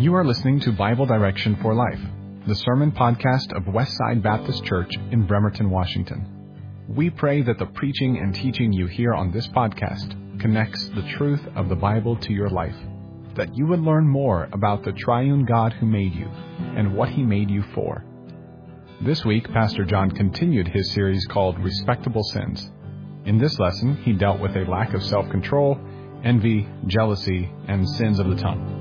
You are listening to Bible Direction for Life, the sermon podcast of Westside Baptist Church in Bremerton, Washington. We pray that the preaching and teaching you hear on this podcast connects the truth of the Bible to your life, that you would learn more about the triune God who made you and what He made you for. This week, Pastor John continued his series called Respectable Sins. In this lesson, he dealt with a lack of self-control, envy, jealousy, and sins of the tongue.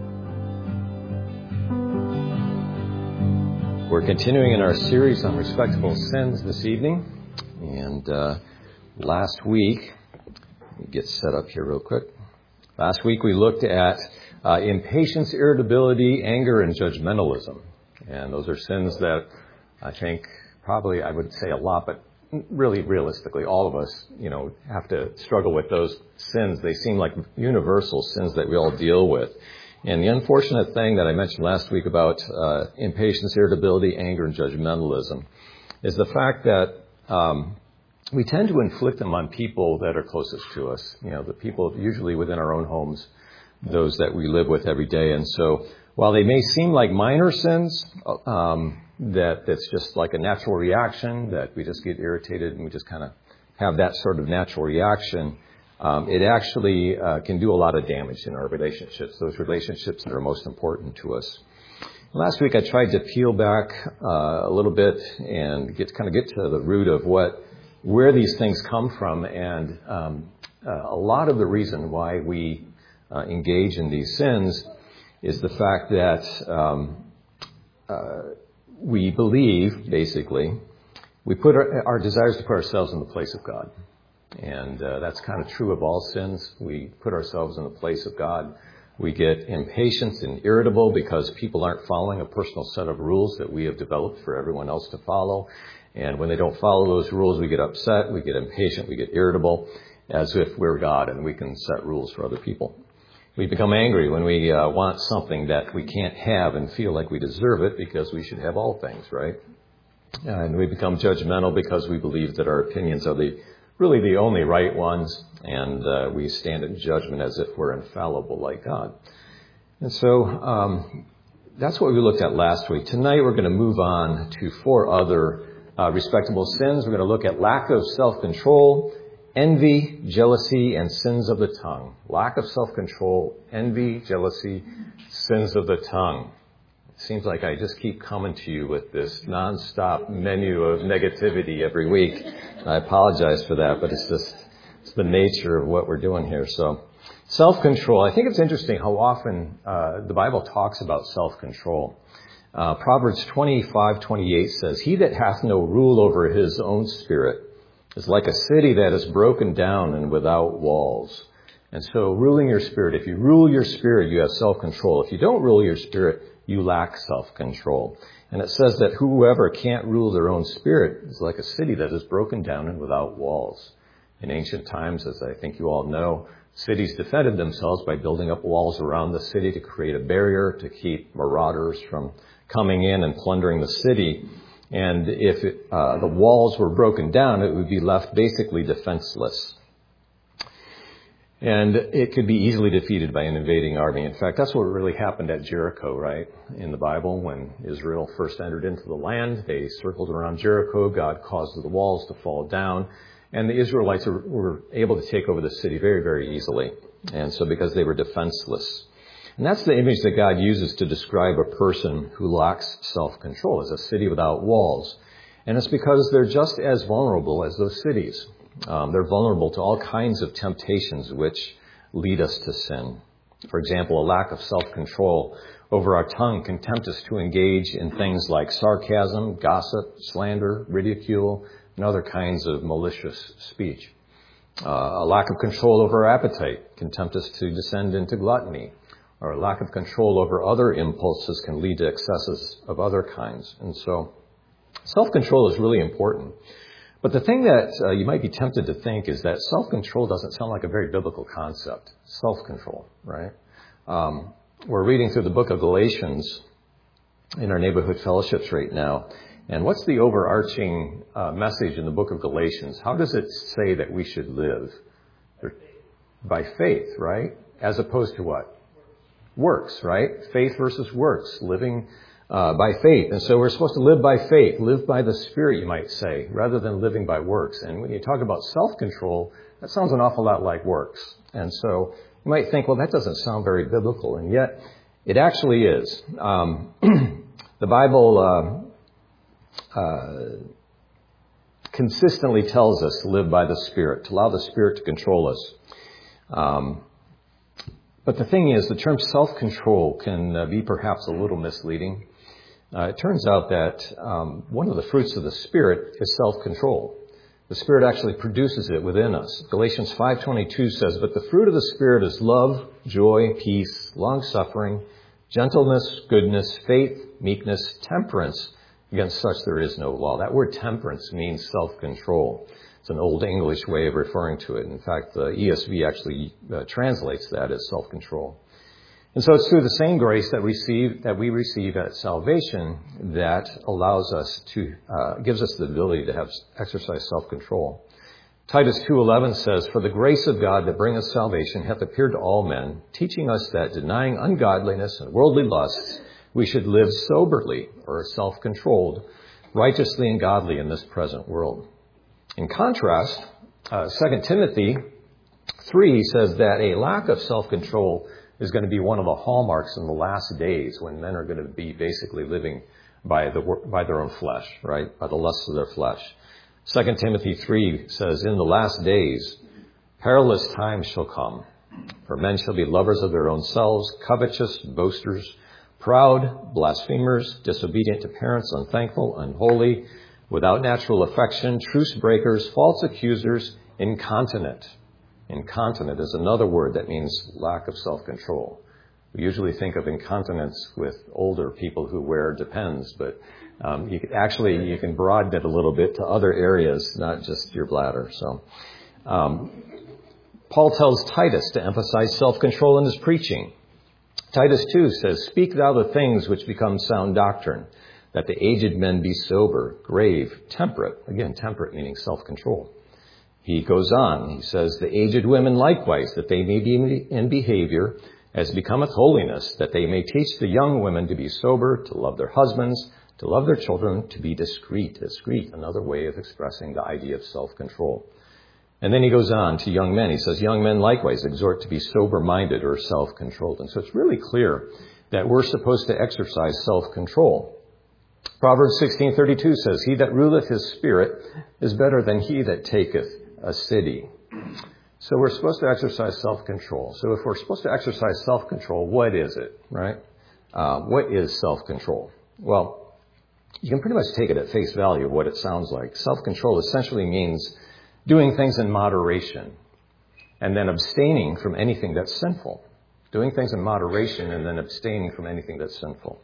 We're continuing in our series on respectable sins this evening. And last week, let me get set up here real quick. Last week we looked at impatience, irritability, anger, and judgmentalism. And those are sins that I think probably I would say a lot, but really realistically all of us, have to struggle with those sins. They seem like universal sins that we all deal with. And the unfortunate thing that I mentioned last week about impatience, irritability, anger, and judgmentalism is the fact that we tend to inflict them on people that are closest to us, the people usually within our own homes, those that we live with every day. And so while they may seem like minor sins, that's just like a natural reaction, that we just get irritated and we just kind of have that sort of natural reaction, it actually can do a lot of damage in our relationships, those relationships that are most important to us. Last week I tried to peel back a little bit and get to the root of where these things come from, and a lot of the reason why we engage in these sins is the fact that we believe, basically, we put our desires to put ourselves in the place of God. And that's kind of true of all sins. We put ourselves in the place of God. We get impatient and irritable because people aren't following a personal set of rules that we have developed for everyone else to follow. And when they don't follow those rules, we get upset, we get impatient, we get irritable, as if we're God and we can set rules for other people. We become angry when we want something that we can't have and feel like we deserve it because we should have all things, right? And we become judgmental because we believe that our opinions are really the only right ones, and we stand in judgment as if we're infallible like God. And so that's what we looked at last week. Tonight we're going to move on to 4 other respectable sins. We're going to look at lack of self-control, envy, jealousy, and sins of the tongue. Lack of self-control, envy, jealousy, sins of the tongue. It seems like I just keep coming to you with this nonstop menu of negativity every week. I apologize for that, but it's the nature of what we're doing here. So, self-control. I think it's interesting how often the Bible talks about self-control. Proverbs 25:28 says, "He that hath no rule over his own spirit is like a city that is broken down and without walls." And so, ruling your spirit. If you rule your spirit, you have self-control. If you don't rule your spirit, you lack self-control. And it says that whoever can't rule their own spirit is like a city that is broken down and without walls. In ancient times, as I think you all know, cities defended themselves by building up walls around the city to create a barrier to keep marauders from coming in and plundering the city. And if the walls were broken down, it would be left basically defenseless. And it could be easily defeated by an invading army. In fact, that's what really happened at Jericho, right? In the Bible, when Israel first entered into the land, they circled around Jericho. God caused the walls to fall down. And the Israelites were able to take over the city very, very easily. And so because they were defenseless. And that's the image that God uses to describe a person who lacks self-control, as a city without walls. And it's because they're just as vulnerable as those cities. They're vulnerable to all kinds of temptations which lead us to sin. For example, a lack of self-control over our tongue can tempt us to engage in things like sarcasm, gossip, slander, ridicule, and other kinds of malicious speech. A lack of control over our appetite can tempt us to descend into gluttony, or a lack of control over other impulses can lead to excesses of other kinds. And so self-control is really important. But the thing that you might be tempted to think is that self-control doesn't sound like a very biblical concept. Self-control, right? We're reading through the book of Galatians in our neighborhood fellowships right now. And what's the overarching message in the book of Galatians? How does it say that we should live? By faith, right? As opposed to what? works, right? Faith versus works, living by faith. And so we're supposed to live by faith, live by the Spirit, you might say, rather than living by works. And when you talk about self-control, that sounds an awful lot like works. And so you might think, well, that doesn't sound very biblical. And yet it actually is. The Bible consistently tells us to live by the Spirit, to allow the Spirit to control us. But the thing is, the term self-control can be perhaps a little misleading. It turns out that one of the fruits of the Spirit is self-control. The Spirit actually produces it within us. Galatians 5:22 says, "But the fruit of the Spirit is love, joy, peace, long-suffering, gentleness, goodness, faith, meekness, temperance. Against such there is no law." That word temperance means self-control. It's an old English way of referring to it. In fact, the ESV actually translates that as self-control. And so it's through the same grace that we receive at salvation that allows us to, gives us the ability to exercise self-control. Titus 2:11 says, "For the grace of God that bringeth salvation hath appeared to all men, teaching us that denying ungodliness and worldly lusts, we should live soberly," or self-controlled, "righteously and godly in this present world." In contrast, 2 Timothy 3 says that a lack of self-control is going to be one of the hallmarks in the last days, when men are going to be basically living by their own flesh, right? By the lusts of their flesh. 2 Timothy 3 says, "In the last days, perilous times shall come. For men shall be lovers of their own selves, covetous, boasters, proud, blasphemers, disobedient to parents, unthankful, unholy, without natural affection, truce breakers, false accusers, incontinent." Incontinent is another word that means lack of self-control. We usually think of incontinence with older people who wear Depends, but you can broaden it a little bit to other areas, not just your bladder. So Paul tells Titus to emphasize self-control in his preaching. Titus 2 says, "Speak thou the things which become sound doctrine, that the aged men be sober, grave, temperate." Again, temperate meaning self-control. He goes on, he says, "The aged women likewise, that they may be in behavior as becometh holiness, that they may teach the young women to be sober, to love their husbands, to love their children, to be discreet." Discreet, another way of expressing the idea of self-control. And then he goes on to young men. He says, "Young men likewise exhort to be sober-minded," or self-controlled. And so it's really clear that we're supposed to exercise self-control. Proverbs 16:32 says, "He that ruleth his spirit is better than he that taketh a city." So we're supposed to exercise self-control. So if we're supposed to exercise self-control, what is it, right? What is self-control? Well, you can pretty much take it at face value of what it sounds like. Self-control essentially means doing things in moderation and then abstaining from anything that's sinful. Doing things in moderation and then abstaining from anything that's sinful.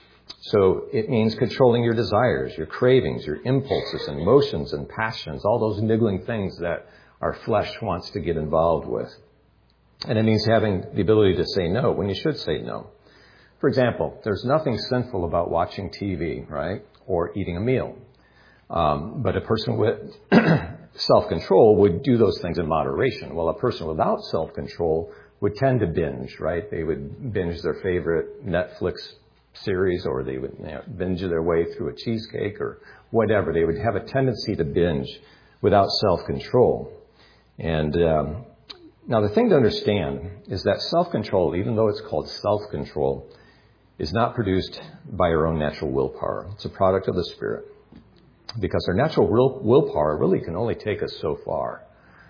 So it means controlling your desires, your cravings, your impulses and emotions and passions, all those niggling things that our flesh wants to get involved with. And it means having the ability to say no when you should say no. For example, there's nothing sinful about watching TV, right? Or eating a meal. But a person with self-control would do those things in moderation. While a person without self-control would tend to binge, right? They would binge their favorite Netflix series, or they would binge their way through a cheesecake or whatever. They would have a tendency to binge without self-control. And now the thing to understand is that self-control, even though it's called self-control, is not produced by our own natural willpower. It's a product of the Spirit. Because our natural willpower really can only take us so far.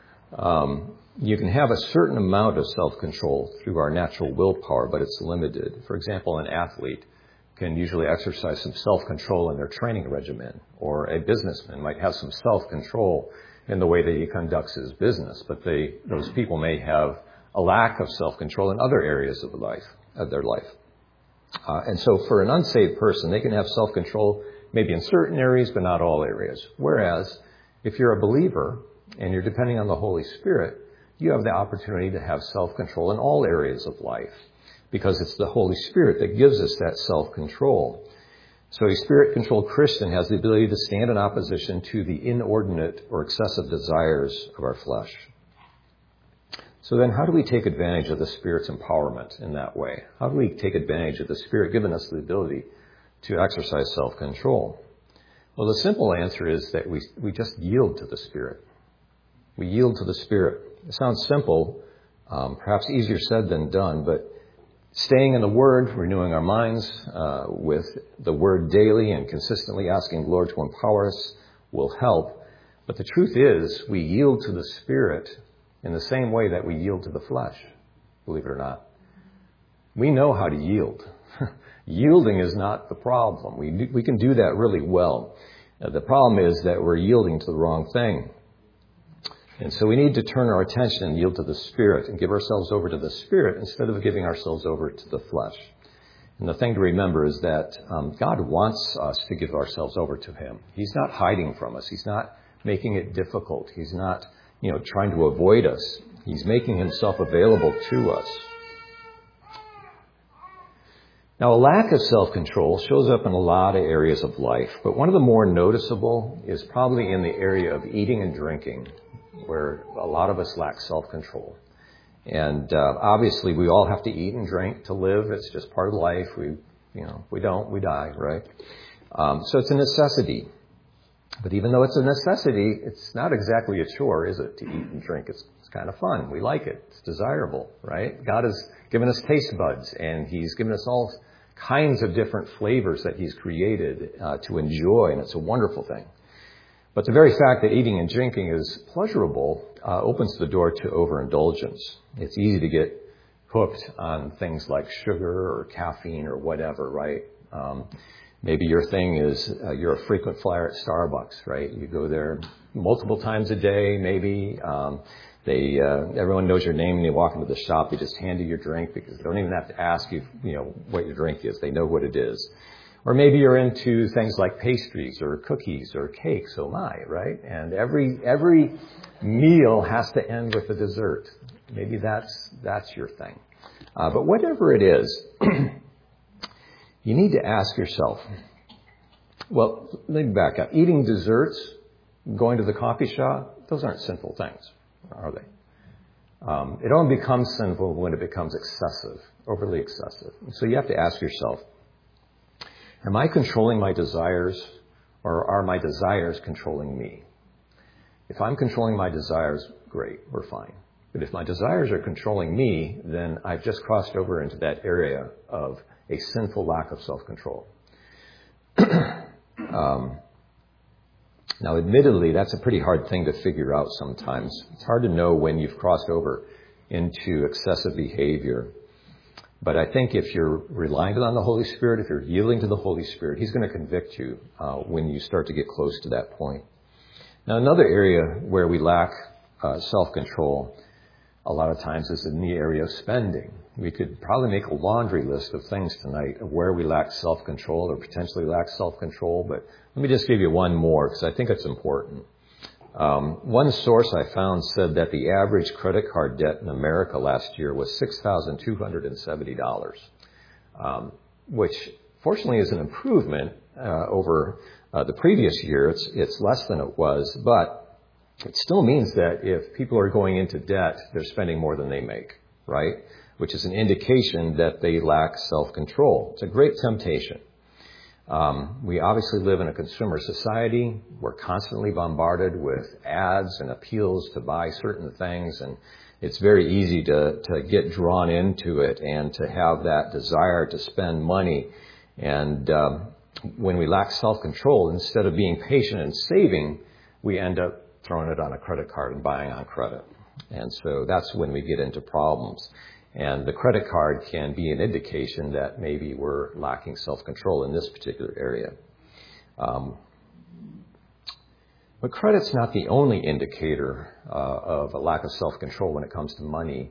You can have a certain amount of self-control through our natural willpower, but it's limited. For example, an athlete can usually exercise some self-control in their training regimen, or a businessman might have some self-control in the way that he conducts his business, but those people may have a lack of self-control in other areas of their life. And so for an unsaved person, they can have self-control maybe in certain areas, but not all areas. Whereas if you're a believer and you're depending on the Holy Spirit, you have the opportunity to have self-control in all areas of life, because it's the Holy Spirit that gives us that self-control. So a Spirit-controlled Christian has the ability to stand in opposition to the inordinate or excessive desires of our flesh. So then how do we take advantage of the Spirit's empowerment in that way? How do we take advantage of the Spirit giving us the ability to exercise self-control? Well, the simple answer is that we just yield to the Spirit. We yield to the Spirit. It sounds simple, perhaps easier said than done, but staying in the Word, renewing our minds with the Word daily and consistently asking the Lord to empower us will help. But the truth is, we yield to the Spirit in the same way that we yield to the flesh, believe it or not. We know how to yield. Yielding is not the problem. We can do that really well. The problem is that we're yielding to the wrong thing. And so we need to turn our attention and yield to the Spirit and give ourselves over to the Spirit instead of giving ourselves over to the flesh. And the thing to remember is that God wants us to give ourselves over to Him. He's not hiding from us. He's not making it difficult. He's not, trying to avoid us. He's making Himself available to us. Now, a lack of self-control shows up in a lot of areas of life, but one of the more noticeable is probably in the area of eating and drinking, where a lot of us lack self-control. And obviously, we all have to eat and drink to live. It's just part of life. We don't, we die, right? So it's a necessity. But even though it's a necessity, it's not exactly a chore, is it, to eat and drink? It's kind of fun. We like it. It's desirable, right? God has given us taste buds, and He's given us all kinds of different flavors that He's created to enjoy, and it's a wonderful thing. But the very fact that eating and drinking is pleasurable opens the door to overindulgence. It's easy to get hooked on things like sugar or caffeine or whatever, right? Maybe your thing is you're a frequent flyer at Starbucks, right? You go there multiple times a day, maybe. Everyone knows your name when you walk into the shop. They just hand you your drink because they don't even have to ask you, what your drink is. They know what it is. Or maybe you're into things like pastries or cookies or cakes, oh my, right? And every meal has to end with a dessert. Maybe that's your thing. But whatever it is, you need to ask yourself, well, let me back up. Eating desserts, going to the coffee shop, those aren't sinful things, are they? It only becomes sinful when it becomes excessive, overly excessive. So you have to ask yourself, am I controlling my desires, or are my desires controlling me? If I'm controlling my desires, great, we're fine. But if my desires are controlling me, then I've just crossed over into that area of a sinful lack of self-control. Now, admittedly, that's a pretty hard thing to figure out sometimes. It's hard to know when you've crossed over into excessive behavior. But I think if you're relying on the Holy Spirit, if you're yielding to the Holy Spirit, He's going to convict you when you start to get close to that point. Now, another area where we lack self-control a lot of times is in the area of spending. We could probably make a laundry list of things tonight of where we lack self-control or potentially lack self-control, but let me just give you one more because I think it's important. One source I found said that the average credit card debt in America last year was $6,270, which fortunately is an improvement over the previous year. It's less than it was, but it still means that if people are going into debt, they're spending more than they make, right? Which is an indication that they lack self-control. It's a great temptation. We obviously live in a consumer society. We're constantly bombarded with ads and appeals to buy certain things, and it's very easy to get drawn into it and to have that desire to spend money. And when we lack self-control, instead of being patient and saving, we end up throwing it on a credit card and buying on credit. And so that's when we get into problems. And the credit card can be an indication that maybe we're lacking self-control in this particular area. But credit's not the only indicator of a lack of self-control when it comes to money.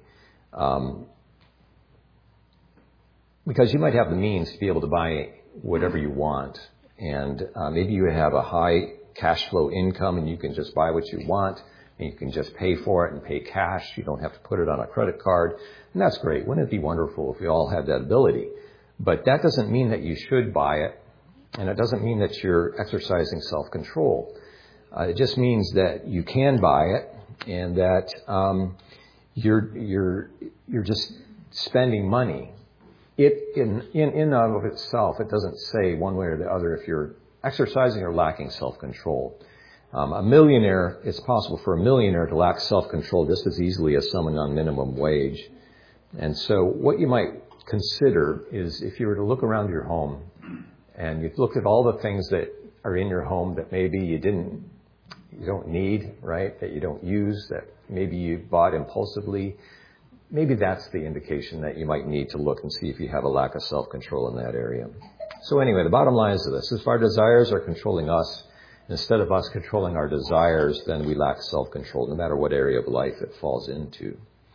Because you might have the means to be able to buy whatever you want. And maybe you have a high cash flow income and you can just buy what you want. And you can just pay for it and pay cash. You don't have to put it on a credit card. And that's great. Wouldn't it be wonderful if we all had that ability? But that doesn't mean that you should buy it. And it doesn't mean that you're exercising self-control. It just means that you can buy it and that you're just spending money. It in and of itself, it doesn't say one way or the other if you're exercising or lacking self-control. It's possible for a millionaire to lack self-control just as easily as someone on minimum wage. And so what you might consider is if you were to look around your home and you've looked at all the things that are in your home that maybe you don't need, right? That you don't use, that maybe you bought impulsively. Maybe that's the indication that you might need to look and see if you have a lack of self-control in that area. So anyway, the bottom line is this. If our desires are controlling us, instead of us controlling our desires, then we lack self-control, no matter what area of life it falls into.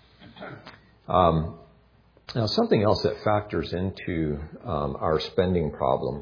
Now, something else that factors into our spending problem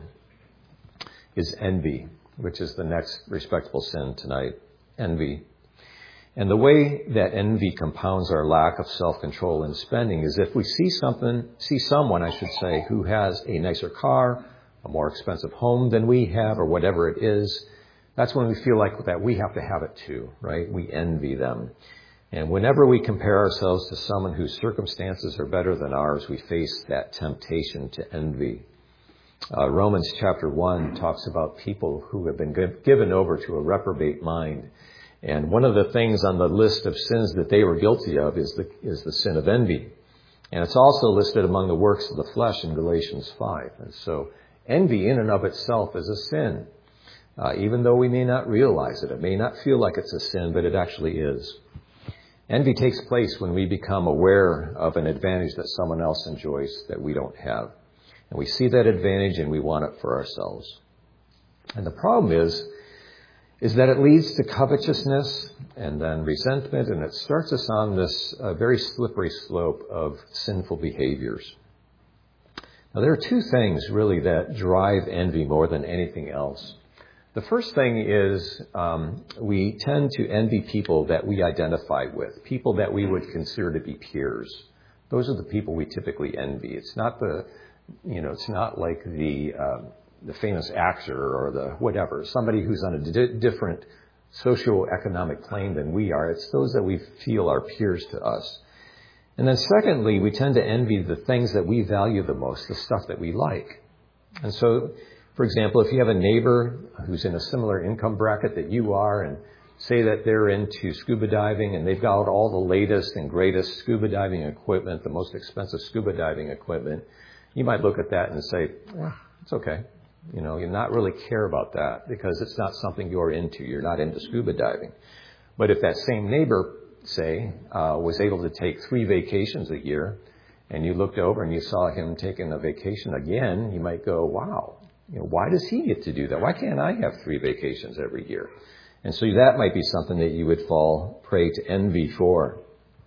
is envy, which is the next respectable sin tonight, envy. And the way that envy compounds our lack of self-control in spending is if we see someone, who has a nicer car, a more expensive home than we have, or whatever it is, that's when we feel like that we have to have it too, right? We envy them. And whenever we compare ourselves to someone whose circumstances are better than ours, we face that temptation to envy. Romans chapter 1 talks about people who have been given over to a reprobate mind. And one of the things on the list of sins that they were guilty of is the sin of envy. And it's also listed among the works of the flesh in Galatians 5. And so envy in and of itself is a sin. Even though we may not realize it. It may not feel like it's a sin, but it actually is. Envy takes place when we become aware of an advantage that someone else enjoys that we don't have. And we see that advantage and we want it for ourselves. And the problem is that it leads to covetousness and then resentment, and it starts us on this very slippery slope of sinful behaviors. Now, there are two things really that drive envy more than anything else. The first thing is we tend to envy people that we identify with, people that we would consider to be peers. Those are the people we typically envy. It's not it's not like the famous actor or the whatever, somebody who's on a different socioeconomic plane than we are. It's those that we feel are peers to us. And then secondly, we tend to envy the things that we value the most, the stuff that we like. And so, for example, if you have a neighbor who's in a similar income bracket that you are, and say that they're into scuba diving and they've got all the latest and greatest scuba diving equipment, the most expensive scuba diving equipment, you might look at that and say, well, it's okay. You're not really care about that because it's not something you're into. You're not into scuba diving. But if that same neighbor, say, was able to take 3 vacations a year, and you looked over and you saw him taking a vacation again, you might go, wow, why does he get to do that? Why can't I have 3 vacations every year? And so that might be something that you would fall prey to envy for.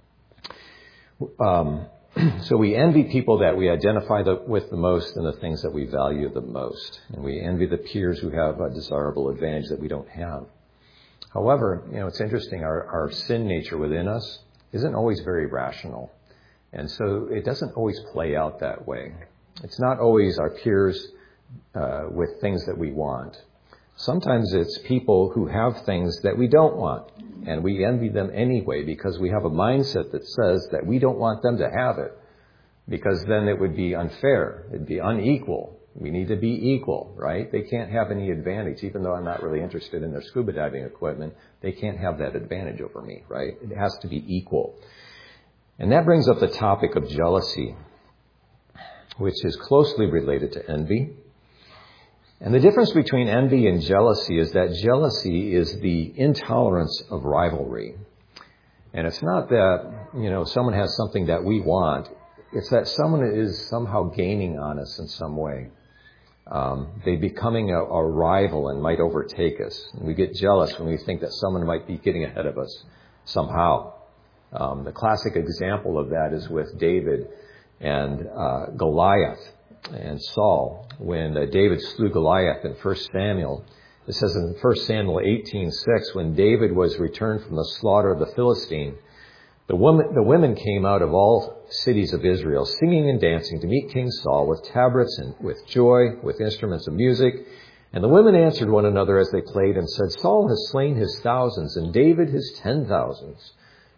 So we envy people that we identify with the most and the things that we value the most. And we envy the peers who have a desirable advantage that we don't have. However, it's interesting, our sin nature within us isn't always very rational. And so it doesn't always play out that way. It's not always our peers with things that we want. Sometimes it's people who have things that we don't want, and we envy them anyway because we have a mindset that says that we don't want them to have it, because then it would be unfair. It'd be unequal. We need to be equal, right? They can't have any advantage. Even though I'm not really interested in their scuba diving equipment, they can't have that advantage over me, right? It has to be equal. And that brings up the topic of jealousy, which is closely related to envy. And the difference between envy and jealousy is that jealousy is the intolerance of rivalry. And it's not that, someone has something that we want. It's that someone is somehow gaining on us in some way. They're becoming a rival and might overtake us. And we get jealous when we think that someone might be getting ahead of us somehow. The classic example of that is with David and Goliath and Saul. When David slew Goliath in 1 Samuel, it says in 1 Samuel 18:6, when David was returned from the slaughter of the Philistine, the women came out of all cities of Israel, singing and dancing to meet King Saul with tabrets and with joy, with instruments of music. And the women answered one another as they played and said, Saul has slain his thousands and David his 10,000s.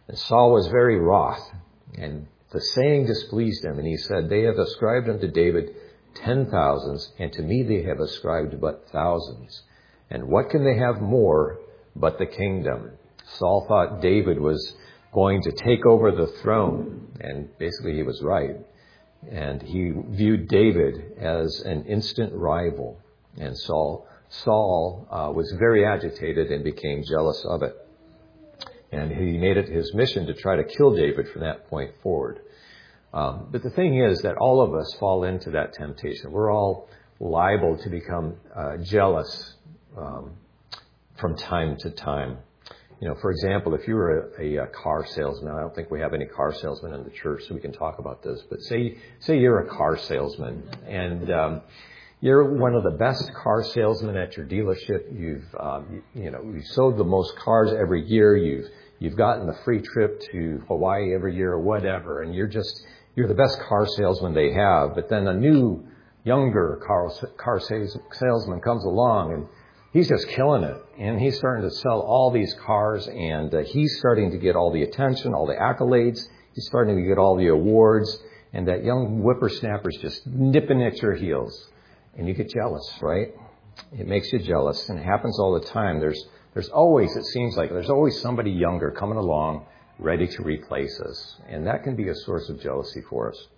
And Saul was very wroth, and the saying displeased him, and he said, "They have ascribed unto David 10,000s, and to me they have ascribed but thousands. And what can they have more but the kingdom?" Saul thought David was going to take over the throne, and basically he was right. And he viewed David as an instant rival, and Saul was very agitated and became jealous of it. And he made it his mission to try to kill David from that point forward. But the thing is that all of us fall into that temptation. We're all liable to become jealous from time to time. For example, if you were a car salesman, I don't think we have any car salesmen in the church, so we can talk about this. But say you're a car salesman, and you're one of the best car salesmen at your dealership. You've sold the most cars every year. You've gotten the free trip to Hawaii every year or whatever, and you're the best car salesman they have. But then a new, younger car salesman comes along, and he's just killing it. And he's starting to sell all these cars, and he's starting to get all the attention, all the accolades. He's starting to get all the awards, and that young whippersnapper's just nipping at your heels. And you get jealous, right? It makes you jealous, and it happens all the time. There's always, it seems like, there's always somebody younger coming along ready to replace us. And that can be a source of jealousy for us.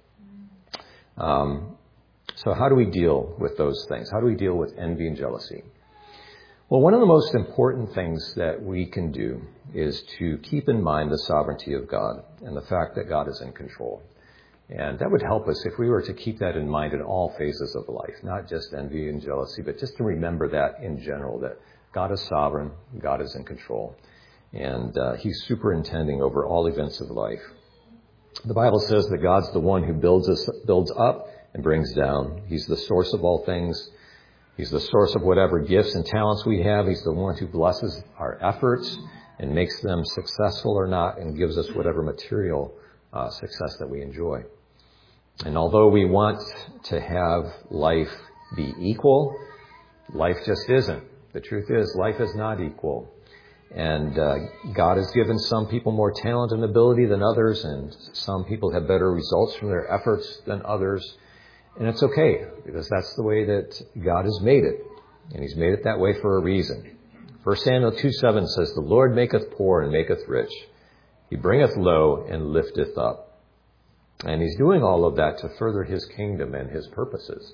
So how do we deal with those things? How do we deal with envy and jealousy? Well, one of the most important things that we can do is to keep in mind the sovereignty of God and the fact that God is in control. And that would help us if we were to keep that in mind in all phases of life, not just envy and jealousy, but just to remember that in general, that God is sovereign, God is in control, and He's superintending over all events of life. The Bible says that God's the one who builds up and brings down. He's the source of all things. He's the source of whatever gifts and talents we have. He's the one who blesses our efforts and makes them successful or not, and gives us whatever material success that we enjoy. And although we want to have life be equal, life just isn't. The truth is, life is not equal. And God has given some people more talent and ability than others, and some people have better results from their efforts than others. And it's okay, because that's the way that God has made it. And He's made it that way for a reason. 1 Samuel 2:7 says, "The Lord maketh poor and maketh rich. He bringeth low and lifteth up." And He's doing all of that to further His kingdom and His purposes.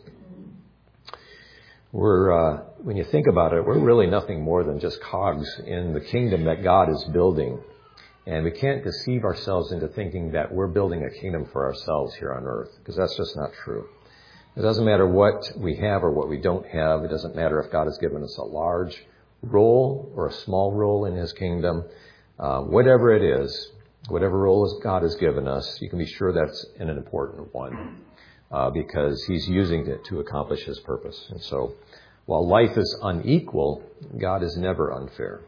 When you think about it, we're really nothing more than just cogs in the kingdom that God is building. And we can't deceive ourselves into thinking that we're building a kingdom for ourselves here on earth, because that's just not true. It doesn't matter what we have or what we don't have. It doesn't matter if God has given us a large role or a small role in His kingdom. Whatever it is, whatever role God has given us, you can be sure that's an important one, because He's using it to accomplish His purpose. And so, while life is unequal, God is never unfair.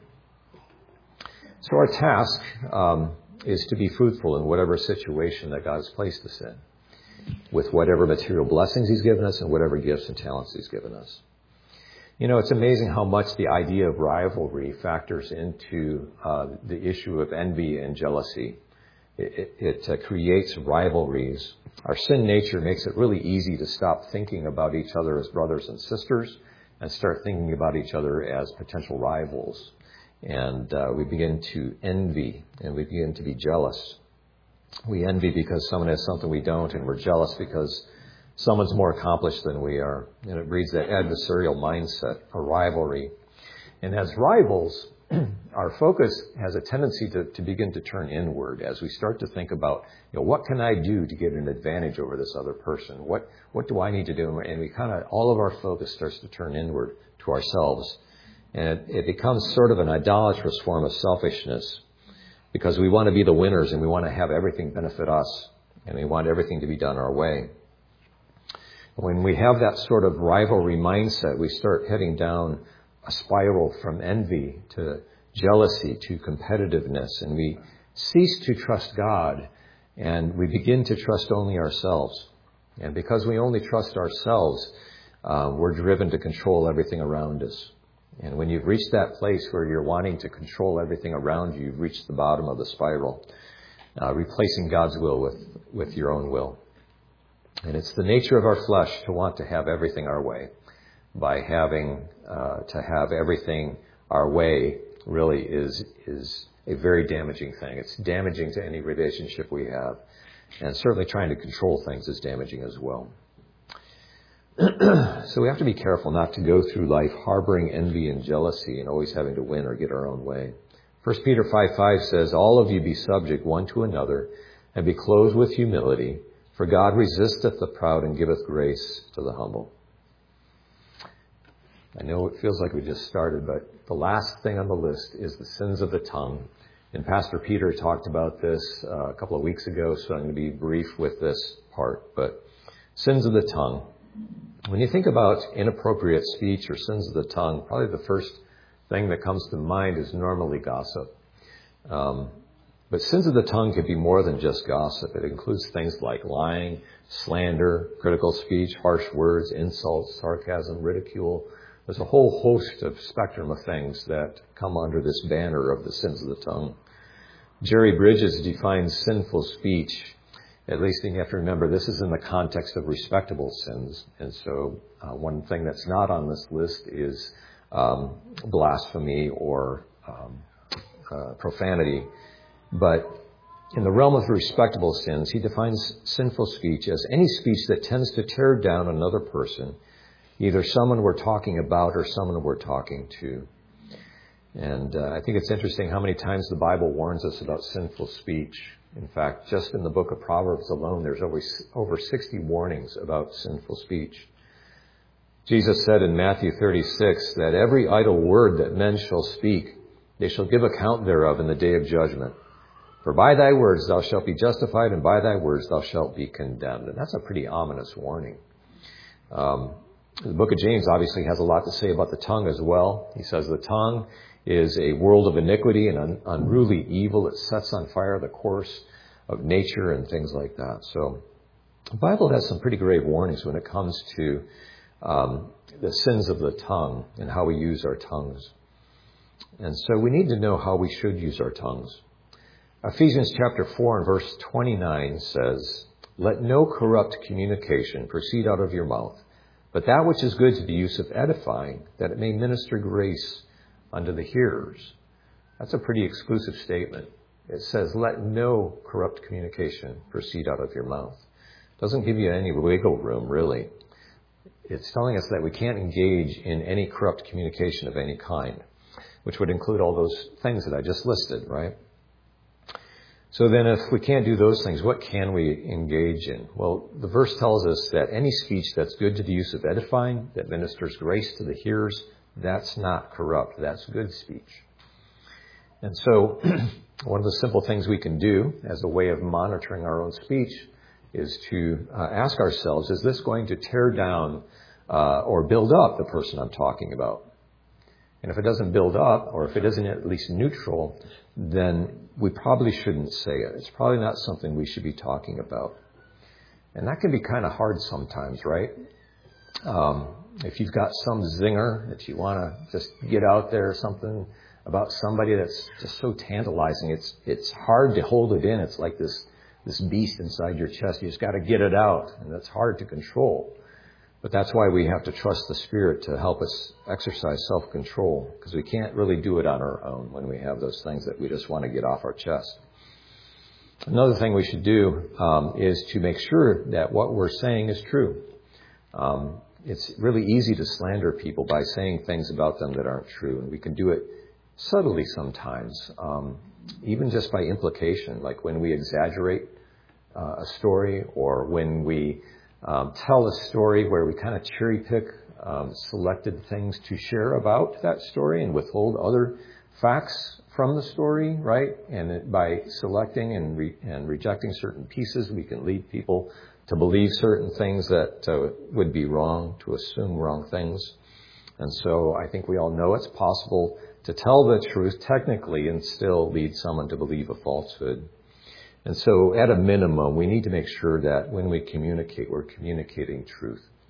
So our task is to be fruitful in whatever situation that God has placed us in, with whatever material blessings He's given us and whatever gifts and talents He's given us. It's amazing how much the idea of rivalry factors into the issue of envy and jealousy. It creates rivalries. Our sin nature makes it really easy to stop thinking about each other as brothers and sisters and start thinking about each other as potential rivals. And we begin to envy, and we begin to be jealous. We envy because someone has something we don't, and we're jealous because someone's more accomplished than we are. And it breeds that adversarial mindset, a rivalry. And as rivals, our focus has a tendency to begin to turn inward as we start to think about, what can I do to get an advantage over this other person? What do I need to do? And we all of our focus starts to turn inward to ourselves. And it becomes sort of an idolatrous form of selfishness, because we want to be the winners and we want to have everything benefit us, and we want everything to be done our way. When we have that sort of rivalry mindset, we start heading down a spiral from envy to jealousy to competitiveness, and we cease to trust God, and we begin to trust only ourselves. And because we only trust ourselves, we're driven to control everything around us. And when you've reached that place where you're wanting to control everything around you, you've reached the bottom of the spiral, replacing God's will with your own will. And it's the nature of our flesh to want to have everything our way. By having to have everything our way really is a very damaging thing. It's damaging to any relationship we have. And certainly trying to control things is damaging as well. So we have to be careful not to go through life harboring envy and jealousy and always having to win or get our own way. 1 Peter 5:5 says, "All of you be subject one to another, and be clothed with humility, for God resisteth the proud and giveth grace to the humble." I know it feels like we just started, but the last thing on the list is the sins of the tongue. And Pastor Peter talked about this a couple of weeks ago, so I'm going to be brief with this part. But sins of the tongue. When you think about inappropriate speech or sins of the tongue, probably the first thing that comes to mind is normally gossip. But sins of the tongue could be more than just gossip. It includes things like lying, slander, critical speech, harsh words, insults, sarcasm, ridicule. There's a whole host of spectrum of things that come under this banner of the sins of the tongue. Jerry Bridges defines sinful speech. At least you have to remember this is in the context of respectable sins. And so one thing that's not on this list is blasphemy or profanity. But in the realm of respectable sins, he defines sinful speech as any speech that tends to tear down another person, either someone we're talking about or someone we're talking to. And I think it's interesting how many times the Bible warns us about sinful speech. In fact, just in the book of Proverbs alone, there's over 60 warnings about sinful speech. Jesus said in Matthew 36 that every idle word that men shall speak, they shall give account thereof in the day of judgment. For by thy words thou shalt be justified, and by thy words thou shalt be condemned. And that's a pretty ominous warning. The book of James obviously has a lot to say about the tongue as well. He says the tongue is a world of iniquity and unruly evil. It sets on fire the course of nature and things like that. So the Bible has some pretty grave warnings when it comes to the sins of the tongue and how we use our tongues. And so we need to know how we should use our tongues. Ephesians chapter 4 and verse 29 says, "Let no corrupt communication proceed out of your mouth, but that which is good to the use of edifying, that it may minister grace unto the hearers." That's a pretty exclusive statement. It says, let no corrupt communication proceed out of your mouth. It doesn't give you any wiggle room, really. It's telling us that we can't engage in any corrupt communication of any kind, which would include all those things that I just listed, right? So then if we can't do those things, what can we engage in? Well, the verse tells us that any speech that's good to the use of edifying, that ministers grace to the hearers, that's not corrupt. That's good speech. And so one of the simple things we can do as a way of monitoring our own speech is to ask ourselves, is this going to tear down or build up the person I'm talking about? And if it doesn't build up, or if it isn't at least neutral, then we probably shouldn't say it. It's probably not something we should be talking about. And that can be kind of hard sometimes, right? If you've got some zinger that you want to just get out there, something about somebody that's just so tantalizing, it's hard to hold it in. It's like this beast inside your chest. You just got to get it out, and that's hard to control. But that's why we have to trust the Spirit to help us exercise self-control, because we can't really do it on our own when we have those things that we just want to get off our chest. Another thing we should do is to make sure that what we're saying is true. It's really easy to slander people by saying things about them that aren't true, and we can do it subtly sometimes, even just by implication, like when we exaggerate a story, or when we tell a story where we kind of cherry pick selected things to share about that story and withhold other facts from the story, right? And by selecting and rejecting certain pieces, we can lead people to believe certain things that would be wrong, to assume wrong things. And so I think we all know it's possible to tell the truth technically and still lead someone to believe a falsehood. And so at a minimum, we need to make sure that when we communicate, we're communicating truth.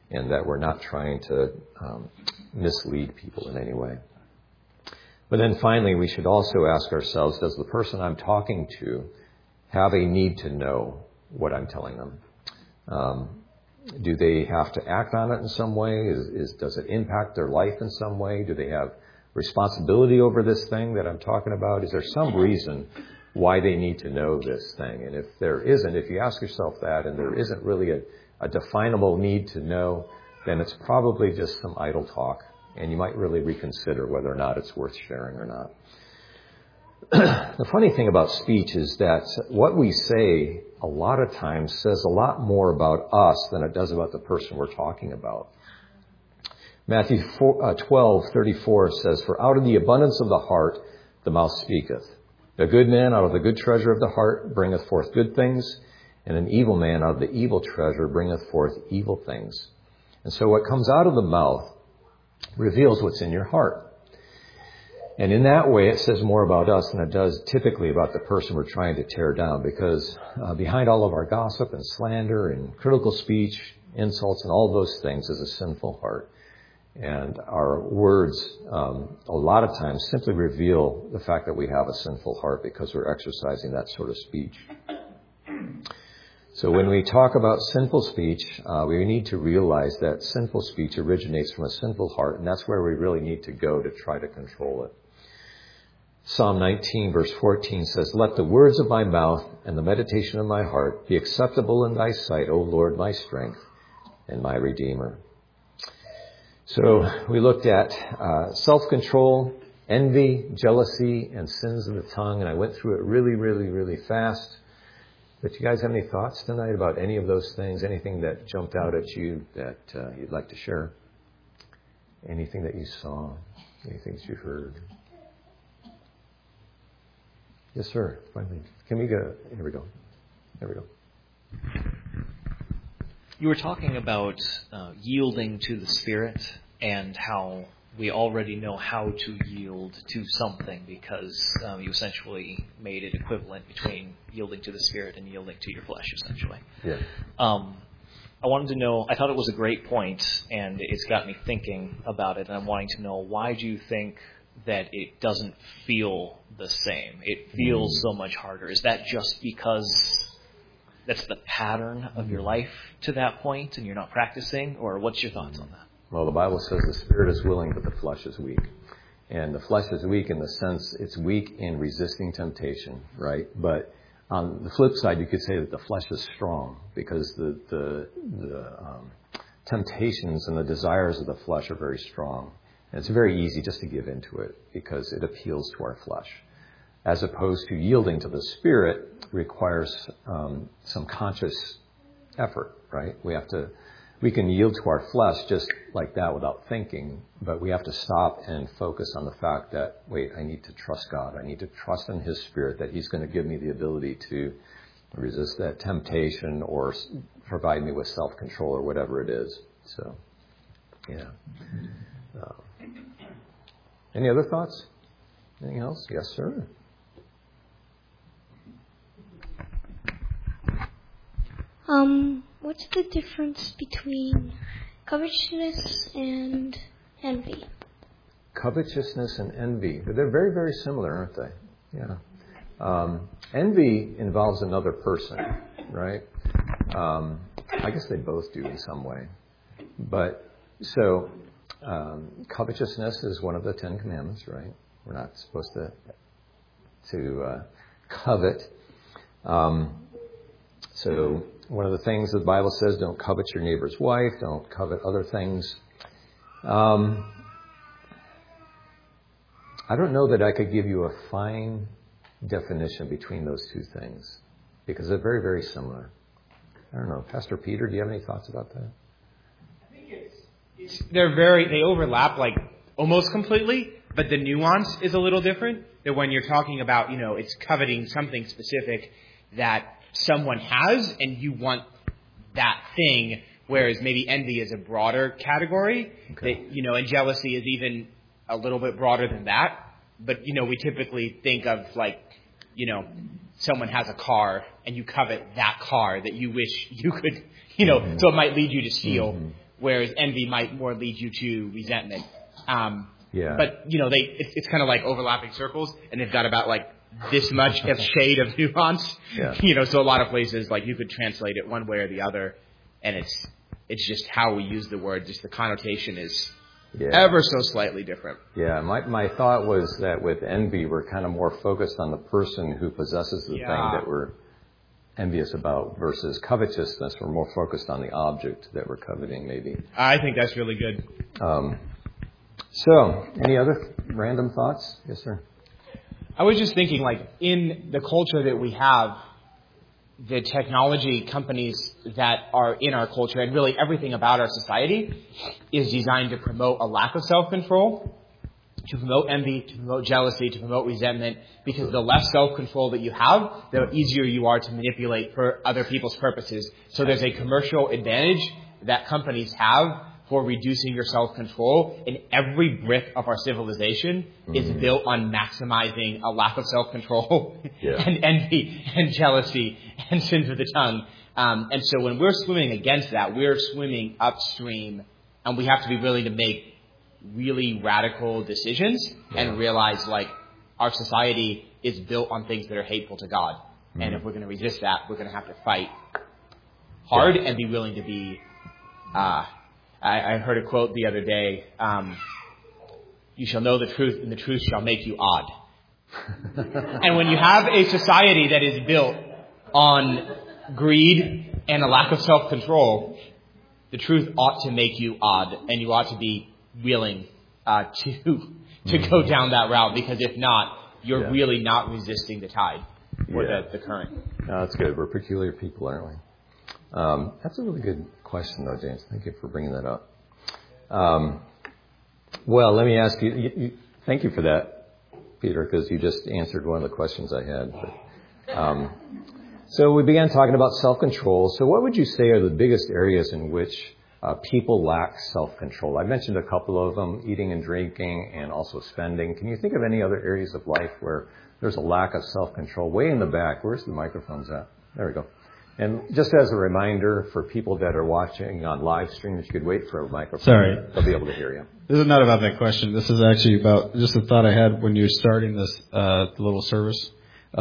and that we're not trying to mislead people in any way. But then finally, we should also ask ourselves, does the person I'm talking to have a need to know what I'm telling them? Do they have to act on it in some way? Does it impact their life in some way? Do they have responsibility over this thing that I'm talking about? Is there some reason why they need to know this thing? And if there isn't, if you ask yourself that and there isn't really a definable need to know, then it's probably just some idle talk. And you might really reconsider whether or not it's worth sharing or not. The funny thing about speech is that what we say a lot of times says a lot more about us than it does about the person we're talking about. Matthew 12:34 says, "For out of the abundance of the heart the mouth speaketh. A good man out of the good treasure of the heart bringeth forth good things, and an evil man out of the evil treasure bringeth forth evil things." And so what comes out of the mouth reveals what's in your heart. And in that way, it says more about us than it does typically about the person we're trying to tear down, because behind all of our gossip and slander and critical speech, insults, and all of those things is a sinful heart. And our words, a lot of times, simply reveal the fact that we have a sinful heart because we're exercising that sort of speech. So when we talk about sinful speech, we need to realize that sinful speech originates from a sinful heart, and that's where we really need to go to try to control it. Psalm 19, verse 14 says, "Let the words of my mouth and the meditation of my heart be acceptable in thy sight, O Lord, my strength and my Redeemer." So we looked at self-control, envy, jealousy, and sins of the tongue, and I went through it really, really, really fast. But you guys have any thoughts tonight about any of those things? Anything that jumped out at you that you'd like to share? Anything that you saw? Anything that you heard? Yes, sir. Finally. Can we go? Here we go. There we go. You were talking about yielding to the Spirit and how we already know how to yield to something because you essentially made it equivalent between yielding to the Spirit and yielding to your flesh, essentially. Yeah. I wanted to know, I thought it was a great point, and it's got me thinking about it, and I'm wanting to know, why do you think that it doesn't feel the same? It feels so much harder. Is that just because that's the pattern of your life to that point and you're not practicing? Or what's your thoughts on that? Well, the Bible says the spirit is willing, but the flesh is weak. And the flesh is weak in the sense it's weak in resisting temptation, right? But on the flip side, you could say that the flesh is strong because the temptations and the desires of the flesh are very strong. And it's very easy just to give into it because it appeals to our flesh. As opposed to yielding to the Spirit requires some conscious effort, right? We can yield to our flesh just like that without thinking, but we have to stop and focus on the fact that, wait, I need to trust God. I need to trust in His Spirit that He's going to give me the ability to resist that temptation or provide me with self-control or whatever it is. So, yeah. Any other thoughts? Anything else? Yes, sir. What's the difference between covetousness and envy? Covetousness and envy. They're very, very similar, aren't they? Yeah. Envy involves another person, right? I guess they both do in some way. But so covetousness is one of the 10 Commandments, right? We're not supposed to covet. So one of the things the Bible says, don't covet your neighbor's wife, don't covet other things. I don't know that I could give you a fine definition between those two things because they're very, very similar. I don't know. Pastor Peter, do you have any thoughts about that? I think they overlap like almost completely, but the nuance is a little different. That when you're talking about, it's coveting something specific that someone has and you want that thing, whereas maybe envy is a broader category. Okay. That, and jealousy is even a little bit broader than that. But, we typically think of like, someone has a car and you covet that car that you wish you could, so it might lead you to steal. Mm-hmm. whereas envy might more lead you to resentment. Yeah. But, it's kind of like overlapping circles, and they've got about like this much of shade of nuance. Yeah. So a lot of places, like, you could translate it one way or the other, and it's just how we use the word, just the connotation is ever so slightly different. Yeah, my thought was that with envy, we're kind of more focused on the person who possesses the thing that we're envious about, versus covetousness, we're more focused on the object that we're coveting, maybe. I think that's really good. So, any other random thoughts? Yes, sir. I was just thinking, like, in the culture that we have, the technology companies that are in our culture, and really everything about our society, is designed to promote a lack of self-control, to promote envy, to promote jealousy, to promote resentment, because the less self-control that you have, the easier you are to manipulate for other people's purposes. So there's a commercial advantage that companies have for reducing your self-control, and every brick of our civilization is built on maximizing a lack of self-control and envy and jealousy and sins of the tongue. And so when we're swimming against that, we're swimming upstream, and we have to be willing to make really radical decisions and realize, like, our society is built on things that are hateful to God. And if we're going to resist that, we're going to have to fight hard and be willing to be... I heard a quote the other day, you shall know the truth, and the truth shall make you odd. And when you have a society that is built on greed and a lack of self-control, the truth ought to make you odd, and you ought to be willing to go down that route, because if not, you're really not resisting the tide or the current. No, that's good. We're peculiar people, aren't we? That's a really good question, though, James. Thank you for bringing that up. Well, let me ask you, thank you for that, Peter, because you just answered one of the questions I had. But, so we began talking about self-control. So what would you say are the biggest areas in which people lack self-control? I mentioned a couple of them, eating and drinking and also spending. Can you think of any other areas of life where there's a lack of self-control? Way in the back. Where's the microphones at? There we go. And just as a reminder for people that are watching on live stream, if you could wait for a microphone, they'll be able to hear you. This is not about that question. This is actually about just a thought I had when you were starting this little service.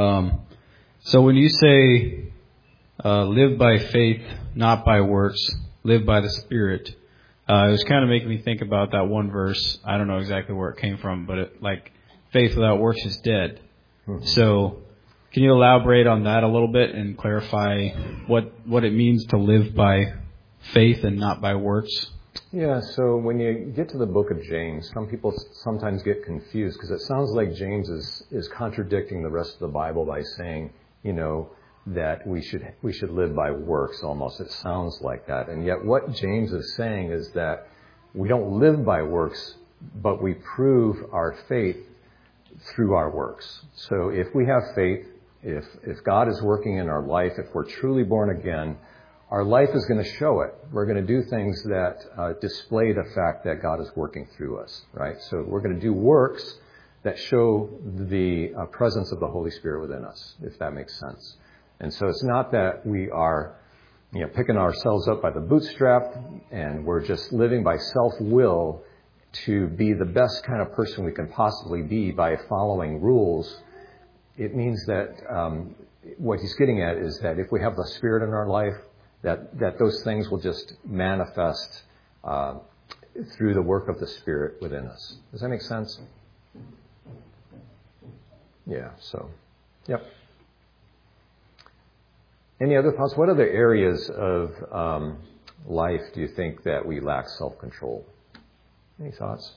So when you say live by faith, not by works, live by the Spirit, it was kind of making me think about that one verse. I don't know exactly where it came from, but faith without works is dead. Mm-hmm. So can you elaborate on that a little bit and clarify what it means to live by faith and not by works? Yeah, so when you get to the book of James, some people sometimes get confused because it sounds like James is contradicting the rest of the Bible by saying, that we should live by works almost. It sounds like that. And yet what James is saying is that we don't live by works, but we prove our faith through our works. So if we have faith, if God is working in our life, if we're truly born again, our life is going to show it. We're going to do things that display the fact that God is working through us, right? So we're going to do works that show the presence of the Holy Spirit within us, if that makes sense. And so it's not that we are, picking ourselves up by the bootstrap and we're just living by self-will to be the best kind of person we can possibly be by following rules. It means that what he's getting at is that if we have the Spirit in our life, that those things will just manifest through the work of the Spirit within us. Does that make sense? Yeah, so, yep. Any other thoughts? What other areas of life do you think that we lack self-control? Any thoughts?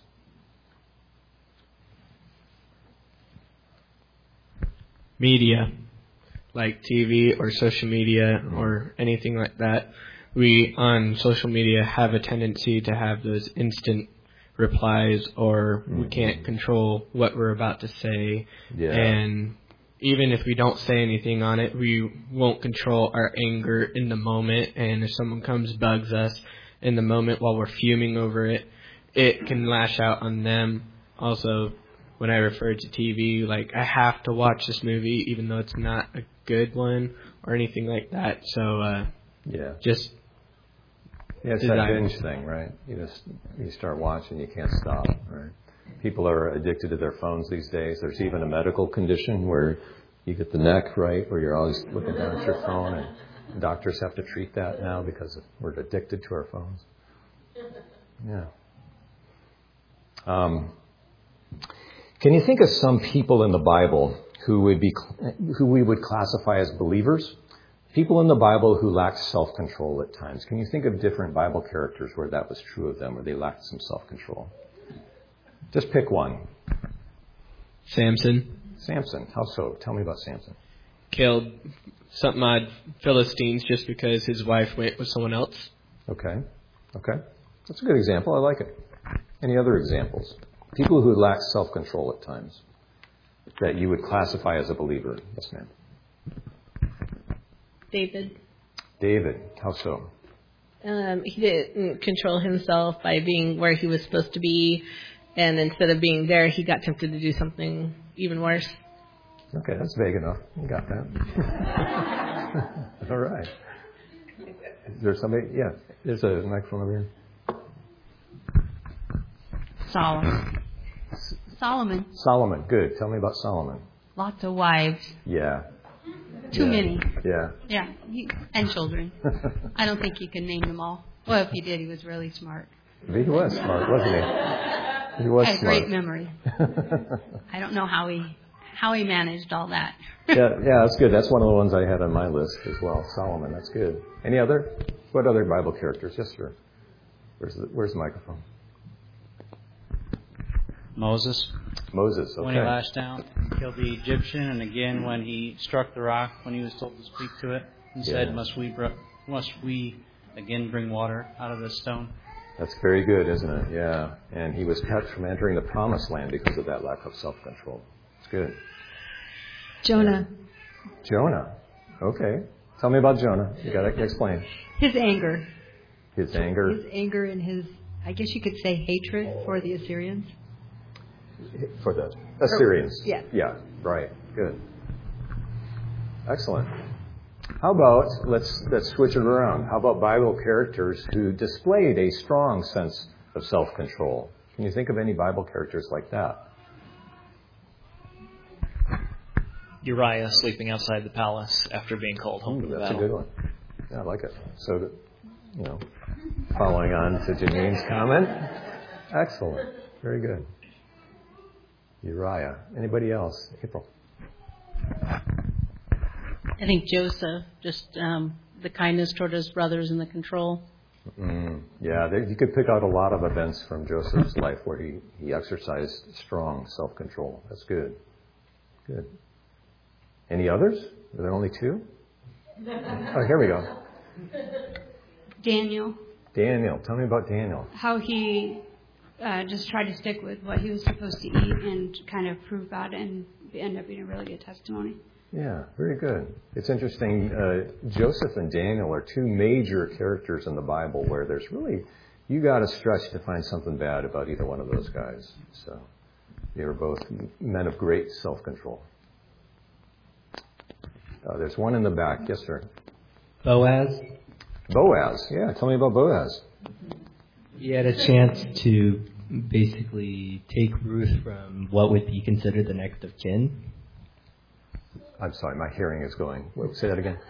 Media, like TV or social media or anything like that. We, on social media, have a tendency to have those instant replies, or we can't control what we're about to say. Yeah. And even if we don't say anything on it, we won't control our anger in the moment. And if someone bugs us in the moment while we're fuming over it, it can lash out on them. Also, when I refer to TV, I have to watch this movie even though it's not a good one or anything like that. So, just Yeah, it's that binge thing, right? You start watching, you can't stop, right? People are addicted to their phones these days. There's even a medical condition where you get the neck, right, where you're always looking down at your phone, and doctors have to treat that now because we're addicted to our phones. Yeah. Can you think of some people in the Bible who we would classify as believers? People in the Bible who lacked self-control at times. Can you think of different Bible characters where that was true of them, where they lacked some self-control? Just pick one. Samson. Samson. How so? Tell me about Samson. Killed some odd Philistines just because his wife went with someone else. Okay. That's a good example. I like it. Any other examples? People who lack self-control at times that you would classify as a believer. Yes, ma'am. David. How so? He didn't control himself by being where he was supposed to be, and instead of being there, he got tempted to do something even worse. Okay, that's vague enough. You got that. All right. Is there somebody? Yeah, there's a microphone over here. Solomon, good. Tell me about Solomon. Lots of wives. Yeah. Too many. Yeah. Yeah, and children. I don't think you can name them all. Well, if you did, he was really smart. He was smart, wasn't he? He was had smart. Great memory. I don't know how he managed all that. yeah, that's good. That's one of the ones I had on my list as well. Solomon, that's good. Any other? What other Bible characters? Yes, sir. Where's the microphone? Moses, okay. When he lashed out and killed the Egyptian, and again when he struck the rock when he was told to speak to it and said, must we again bring water out of this stone? That's very good, isn't it? Yeah. And he was kept from entering the promised land because of that lack of self-control. It's good. Jonah. Okay. Tell me about Jonah. You got to explain. His anger. His anger and his, I guess you could say, hatred for the Assyrians. For the Assyrians. Yeah. Yeah, right. Good. Excellent. How about, let's switch it around. How about Bible characters who displayed a strong sense of self-control? Can you think of any Bible characters like that? Uriah sleeping outside the palace after being called home to the battle. That's a good one. Yeah, I like it. So, following on to Janine's comment. Excellent. Very good. Uriah. Anybody else? April. I think Joseph, just the kindness toward his brothers and the control. Yeah, you could pick out a lot of events from Joseph's life where he exercised strong self-control. That's good. Good. Any others? Are there only two? Oh, here we go. Daniel. Tell me about Daniel. How he just tried to stick with what he was supposed to eat and kind of prove God and end up being a really good testimony. Yeah, very good. It's interesting. Joseph and Daniel are two major characters in the Bible where there's really, you got to stretch to find something bad about either one of those guys. So they were both men of great self-control. There's one in the back. Yes, sir. Boaz. Yeah, tell me about Boaz. He had a chance to basically take Ruth from what would be considered the next of kin. I'm sorry, my hearing is going. Say that again.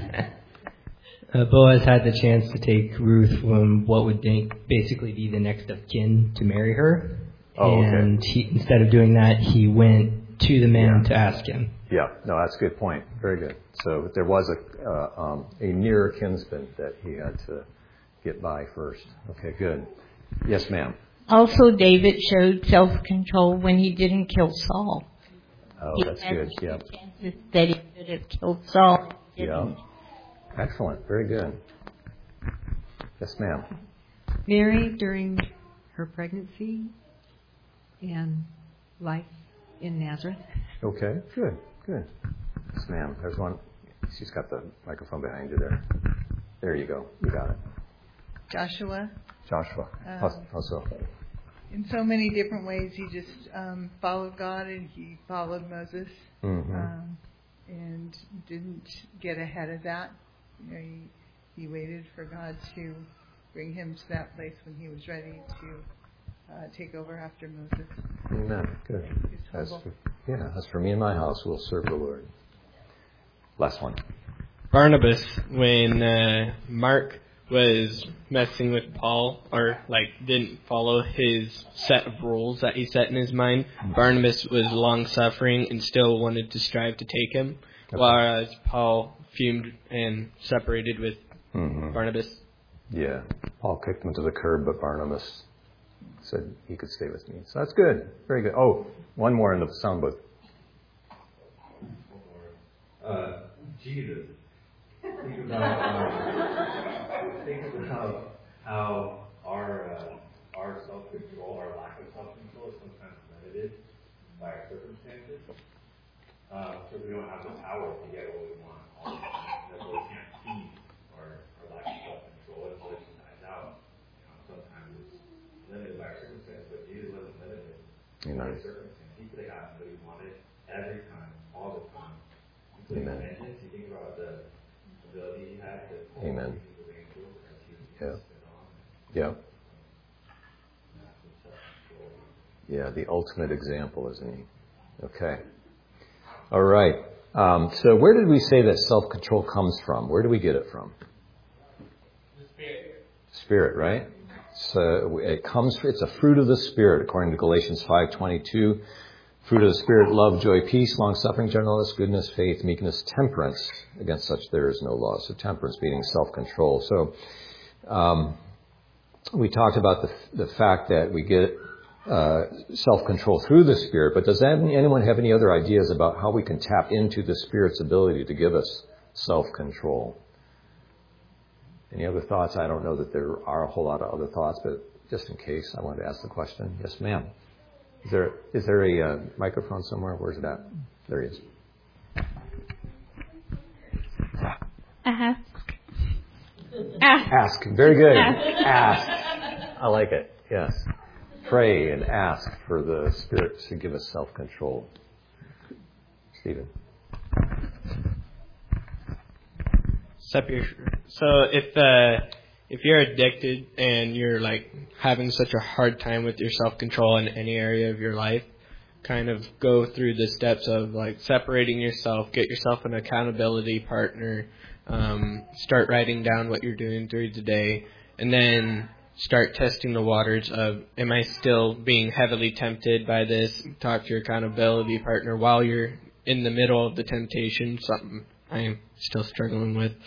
Boaz had the chance to take Ruth from what would basically be the next of kin to marry her. Oh, okay. And instead of doing that, he went to the man to ask him. Yeah, no, that's a good point. Very good. So there was a near kinsman that he had to get by first. Okay, good. Yes, ma'am. Also, David showed self-control when he didn't kill Saul. Oh, that's good. Yeah. That he could have killed Saul. Yeah. Excellent. Very good. Yes, ma'am. Mary during her pregnancy and life in Nazareth. Okay, good. Yes, ma'am. There's one. She's got the microphone behind you there. There you go. You got it. Joshua. How so? In so many different ways, he just followed God and he followed Moses, and didn't get ahead of that. You know, he waited for God to bring him to that place when he was ready to take over after Moses. Amen. Good. As for me and my house, we'll serve the Lord. Last one. Barnabas, when Mark was messing with Paul, or didn't follow his set of rules that he set in his mind, Barnabas was long-suffering and still wanted to strive to take him, whereas Paul fumed and separated with Barnabas. Yeah, Paul kicked him to the curb, but Barnabas said he could stay with me. So that's good. Very good. Oh, one more in the sound booth. Jesus. Think about how our self-control, our lack of self-control, is sometimes limited by our circumstances. So we don't have the power to get what we want all the time. That's why we can't see our lack of self-control until it dies out. Sometimes it's limited by our circumstances, but Jesus wasn't limited by his circumstances. He could have gotten what he wanted every time, all the time. Including vengeance. You think about the ability he had to Amen. Yeah. Yeah, the ultimate example, isn't he? Okay. All right. So where did we say that self-control comes from? Where do we get it from? The Spirit. Spirit, right? So it's a fruit of the Spirit, according to Galatians 5:22. Fruit of the Spirit, love, joy, peace, long-suffering, gentleness, goodness, faith, meekness, temperance. Against such there is no law. So temperance meaning self-control. So we talked about the fact that we get self-control through the Spirit, but does anyone have any other ideas about how we can tap into the Spirit's ability to give us self-control? Any other thoughts? I don't know that there are a whole lot of other thoughts, but just in case, I wanted to ask the question. Yes, ma'am. Is there a microphone somewhere? Where's it at? There he is. Ask. Very good. Ask. I like it. Yes. Pray and ask for the Spirit to give us self-control. Stephen. So if you're addicted and you're having such a hard time with your self-control in any area of your life, kind of go through the steps of separating yourself, get yourself an accountability partner, start writing down what you're doing through the day, and then start testing the waters of, am I still being heavily tempted by this? Talk to your accountability partner while you're in the middle of the temptation, something I'm still struggling with.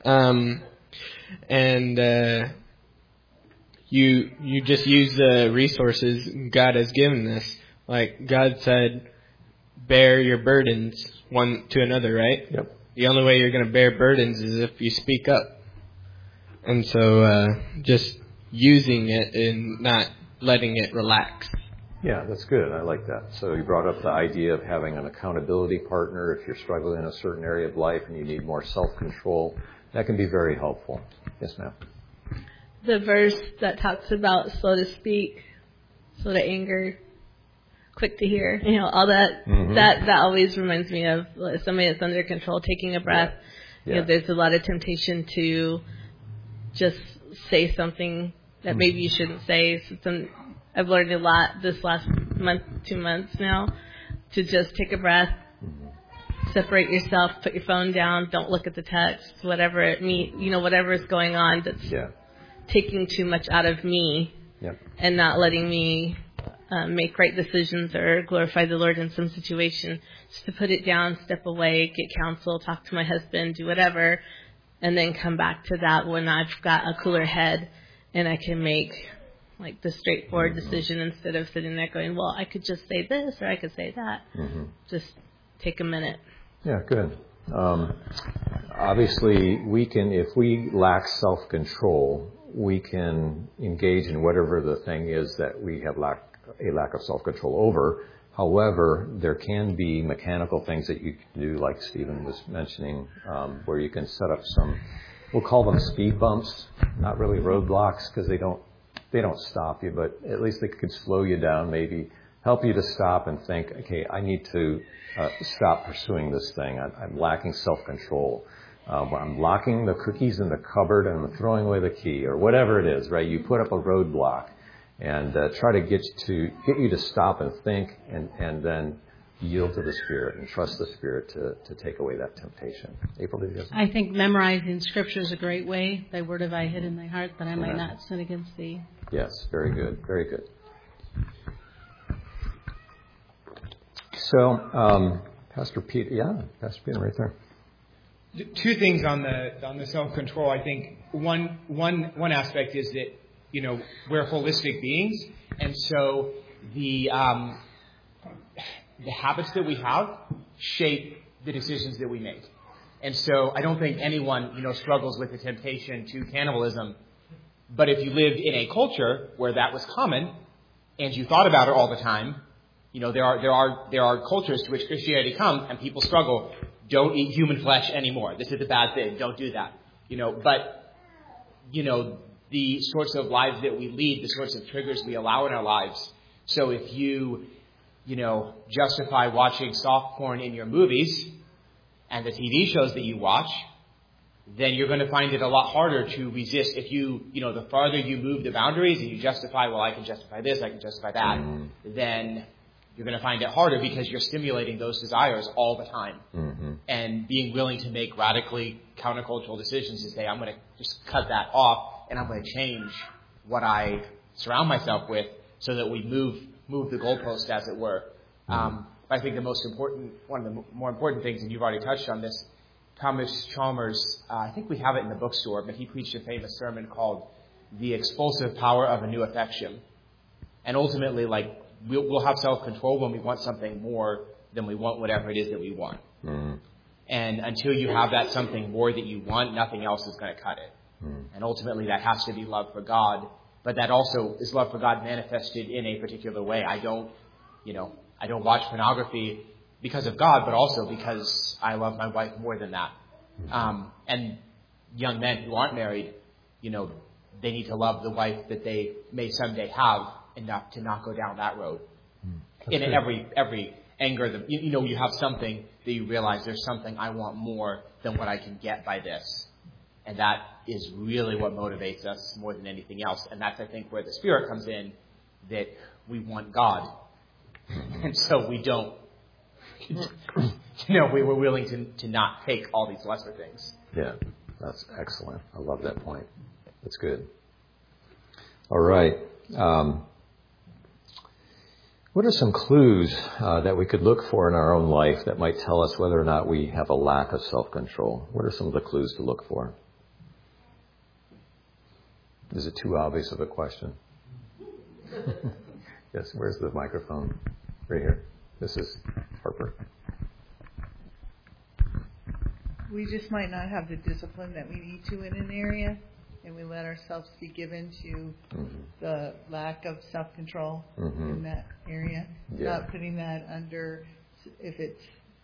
You just use the resources God has given us. God said, bear your burdens one to another, right? Yep. The only way you're going to bear burdens is if you speak up. And so just using it and not letting it relax. Yeah, that's good. I like that. So you brought up the idea of having an accountability partner if you're struggling in a certain area of life and you need more self-control. That can be very helpful. Yes, ma'am. The verse that talks about slow to speak, slow to anger, quick to hear, all that, that always reminds me of somebody that's under control, taking a breath. Yeah. There's a lot of temptation to just say something that maybe you shouldn't say. I've learned a lot this last month, 2 months now, to just take a breath, separate yourself, put your phone down, don't look at the text, whatever whatever is going on that's taking too much out of me and not letting me make right decisions or glorify the Lord in some situation. Just to put it down, step away, get counsel, talk to my husband, do whatever, and then come back to that when I've got a cooler head and I can make the straightforward decision instead of sitting there going, well, I could just say this or I could say that. Just take a minute. Yeah, good. Obviously, we can, if we lack self-control, we can engage in whatever the thing is that we have a lack of self-control over. However, there can be mechanical things that you can do, like Stephen was mentioning, where you can set up some, we'll call them speed bumps, not really roadblocks because they don't stop you, but at least they could slow you down, maybe help you to stop and think, okay, I need to stop pursuing this thing. I'm lacking self-control. I'm locking the cookies in the cupboard and I'm throwing away the key, or whatever it is, right? You put up a roadblock and try to get you to stop and think, and then yield to the Spirit and trust the Spirit to take away that temptation. April, did you have something? I think memorizing Scripture is a great way. Thy word have I hid in thy heart, that I might not sin against thee. Yes, very good, very good. So, Pastor Peter, right there. Two things on the self-control. I think one aspect is that, we're holistic beings, and so the habits that we have shape the decisions that we make. And so I don't think anyone, struggles with the temptation to cannibalism. But if you lived in a culture where that was common and you thought about it all the time, there are cultures to which Christianity comes and people struggle. Don't eat human flesh anymore. This is a bad thing. Don't do that. But the sorts of lives that we lead, the sorts of triggers we allow in our lives. So if you justify watching soft porn in your movies and the TV shows that you watch, then you're going to find it a lot harder to resist. If the farther you move the boundaries and you justify, well, I can justify this, I can justify that, then you're going to find it harder because you're stimulating those desires all the time. Mm-hmm. And being willing to make radically countercultural decisions to say, I'm going to just cut that off and I'm going to change what I surround myself with so that we move the goalpost, as it were. I think one of the more important things, and you've already touched on this, Thomas Chalmers, I think we have it in the bookstore, but he preached a famous sermon called The Expulsive Power of a New Affection. And ultimately, we'll have self-control when we want something more than we want whatever it is that we want. Mm. And until you have that something more that you want, nothing else is going to cut it. Mm. And ultimately, that has to be love for God. But that also is love for God manifested in a particular way. I don't watch pornography because of God, but also because I love my wife more than that. And young men who aren't married, they need to love the wife that they may someday have enough to not go down that road. In every anger, you have something that you realize there's something I want more than what I can get by this. And that is really what motivates us more than anything else. And that's, I think, where the Spirit comes in, that we want God. And so we don't, we were willing to not take all these lesser things. Yeah, that's excellent. I love that point. That's good. All right. What are some clues that we could look for in our own life that might tell us whether or not we have a lack of self-control? What are some of the clues to look for? Is it too obvious of a question? Yes, where's the microphone? Right here. This is Harper. We just might not have the discipline that we need to in an area, and we let ourselves be given to the lack of self-control in that area. Yeah. Not putting that under, if it's,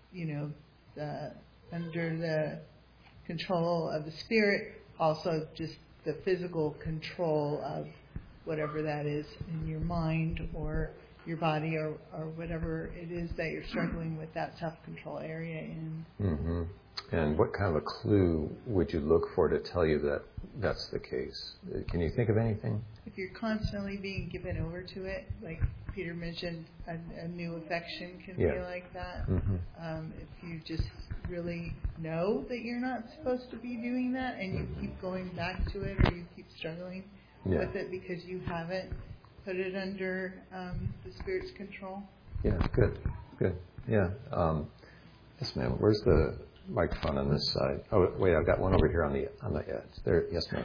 under the control of the Spirit, also just the physical control of whatever that is in your mind or your body or whatever it is that you're struggling with that self-control area in. Mm-hmm. And what kind of a clue would you look for to tell you that that's the case? Can you think of anything? If you're constantly being given over to it, like Peter mentioned, a new affection can be like that. Mm-hmm. If you just really know that you're not supposed to be doing that and you keep going back to it or you keep struggling with it because you haven't put it under the Spirit's control. Yeah, good. Yeah. Yes, ma'am. Where's the microphone on this side? Oh, wait, I've got one over here on the edge. There. Yes, ma'am.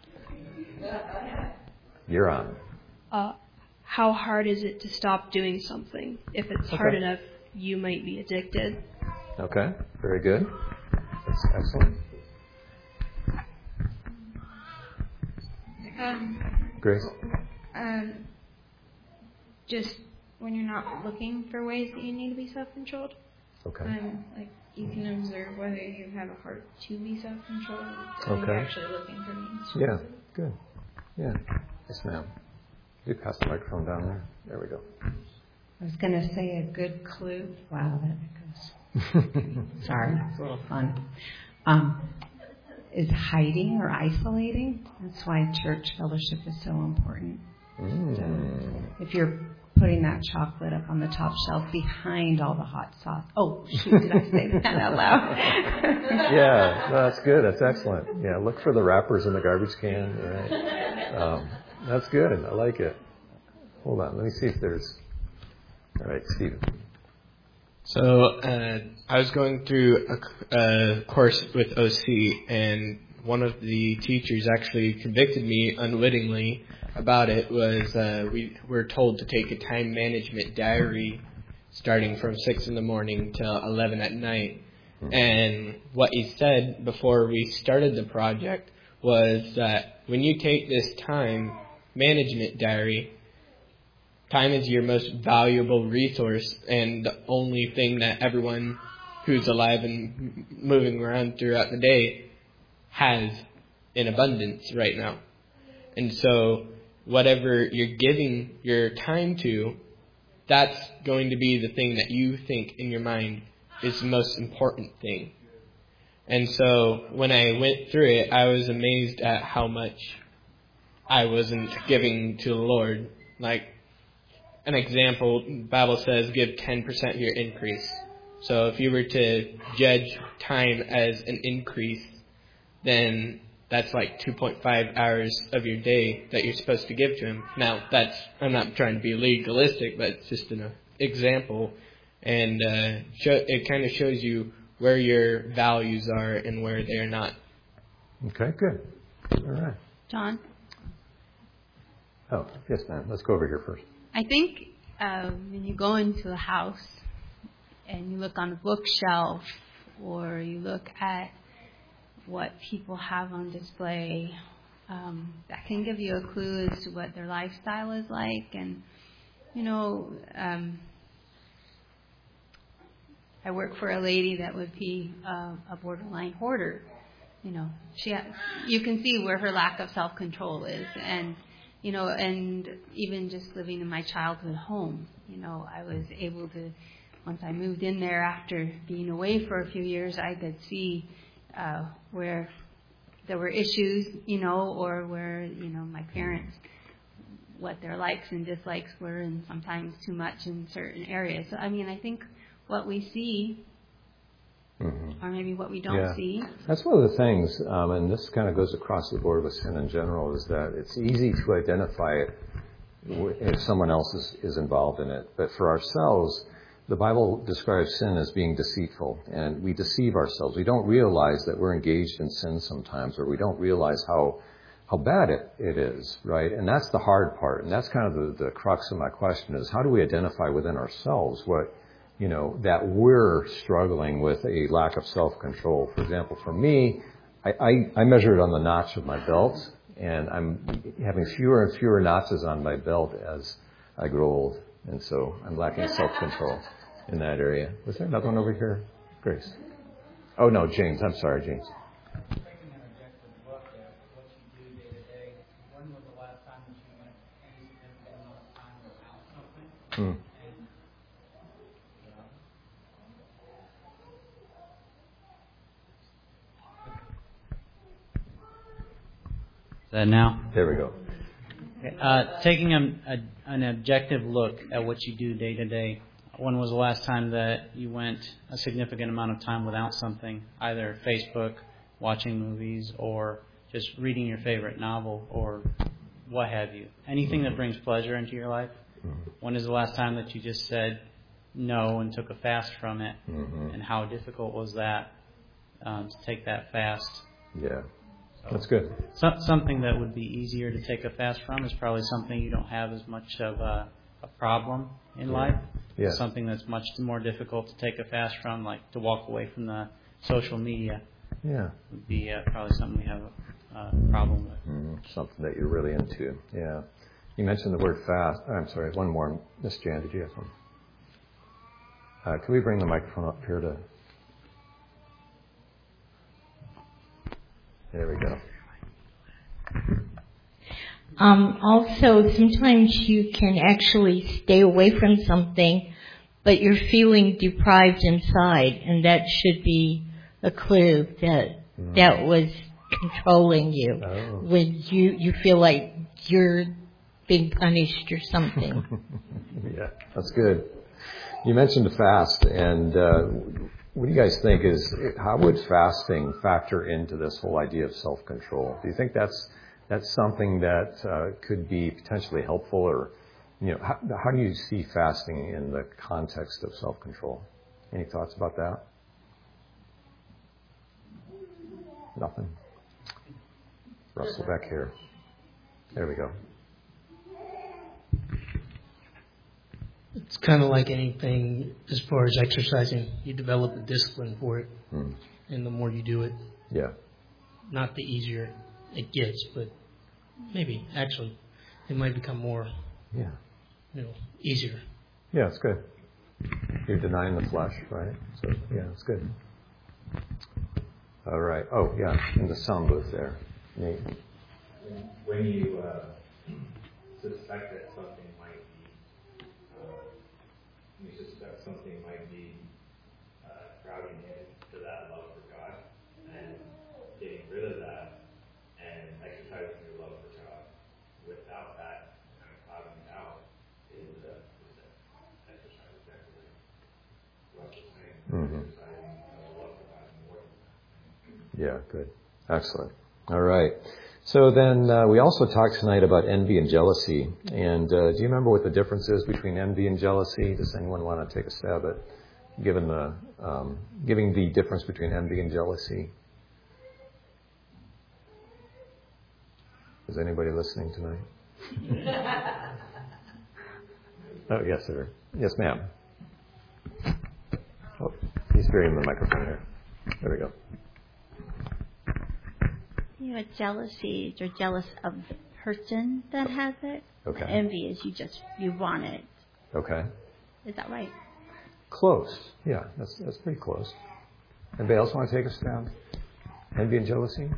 You're on. How hard is it to stop doing something? If it's hard enough, you might be addicted. Okay, very good. That's excellent. Grace? Just when you're not looking for ways that you need to be self-controlled. Okay. You can observe whether you have a heart to be self-controlled or you're actually looking for means. Yeah, good. Yeah. Yes, ma'am. You pass the microphone down there. There we go. I was going to say a good clue. Wow, that goes. Sorry, it's a little fun. is hiding or isolating. That's why church fellowship is so important. So if you're putting that chocolate up on the top shelf behind all the hot sauce. Oh, shoot, did I say that out loud? Yeah, no, that's good. That's excellent. Yeah, look for the wrappers in the garbage can. Right. That's good. I like it. Hold on. Let me see if there's... All right, Stephen. So I was going through a course with OC, and one of the teachers actually convicted me unwittingly about it. Was we were told to take a time management diary starting from 6 in the morning till 11 at night. And what he said before we started the project was that when you take this time management diary, time is your most valuable resource and the only thing that everyone who's alive and moving around throughout the day has in abundance right now. And so whatever you're giving your time to, that's going to be the thing that you think in your mind is the most important thing. And so when I went through it, I was amazed at how much I wasn't giving to the Lord. Like, an example, the Bible says give 10% of your increase. So if you were to judge time as an increase, then that's like 2.5 hours of your day that you're supposed to give to Him. Now, I'm not trying to be legalistic, but it's just an example. And it kind of shows you where your values are and where they're not. Okay, good. All right. John? Oh, yes, ma'am. Let's go over here first. I think when you go into a house and you look on the bookshelf or you look at what people have on display, that can give you a clue as to what their lifestyle is like. And, I work for a lady that would be a borderline hoarder. You can see where her lack of self-control is. And even just living in my childhood home, I was able to, once I moved in there after being away for a few years, I could see where there were issues, or where, my parents, what their likes and dislikes were, and sometimes too much in certain areas. So, I think what we see, or maybe what we don't see. That's one of the things, and this kind of goes across the board with sin in general, is that it's easy to identify it if someone else is involved in it. But for ourselves, the Bible describes sin as being deceitful, and we deceive ourselves. We don't realize that we're engaged in sin sometimes, or we don't realize how bad it is, right? And that's the hard part, and that's kind of the crux of my question is, how do we identify within ourselves what that we're struggling with a lack of self-control? For example, for me, I measure it on the notch of my belt, and I'm having fewer and fewer notches on my belt as I grow old. And so I'm lacking self-control in that area. Was there another one over here? Grace. Oh, no, James. I'm sorry, James. Now? There we go. Taking an objective look at what you do day to day. When was the last time that you went a significant amount of time without something, either Facebook, watching movies, or just reading your favorite novel, or what have you? Anything that brings pleasure into your life? When is the last time that you just said no and took a fast from it? And how difficult was that to take that fast? Yeah. That's good. Something that would be easier to take a fast from is probably something you don't have as much of a problem in life. Yeah. Something that's much more difficult to take a fast from, like to walk away from the social media. Yeah. Would be probably something we have a problem with. Something that you're really into. Yeah. You mentioned the word fast. I'm sorry, one more. Miss Jan, did you have one? Can we bring the microphone up here to... There we go. Also, sometimes you can actually stay away from something, but you're feeling deprived inside, and that should be a clue that that was controlling you when you feel like you're being punished or something. Yeah, that's good. You mentioned fast, and what do you guys think how would fasting factor into this whole idea of self-control? Do you think that's something that could be potentially helpful, or how do you see fasting in the context of self-control? Any thoughts about that? Nothing. Russell back here. There we go. It's kind of like anything as far as exercising. You develop a discipline for it, and the more you do it, not the easier it gets, but maybe actually it might become more, easier. Yeah, it's good. You're denying the flesh, right? So yeah, it's good. All right. Oh yeah, in the sound booth there, Nate. When you suspect that something might be crowding into that love for God, and getting rid of that and exercising your love for God without that kind of clouding out is exercise exactly what you're saying. Exercising love for God more than that. Yeah, good. Excellent. All right. So then we also talked tonight about envy and jealousy. And do you remember what the difference is between envy and jealousy? Does anyone want to take a stab at giving the difference between envy and jealousy? Is anybody listening tonight? Oh, yes, sir. Yes, ma'am. Oh, he's hearing the microphone here. There we go. Jealousy, you're jealous of the person that has it. Okay. Envy is you want it. Okay. Is that right? Close. Yeah, that's pretty close. Anybody else want to take a stab? Envy and jealousy?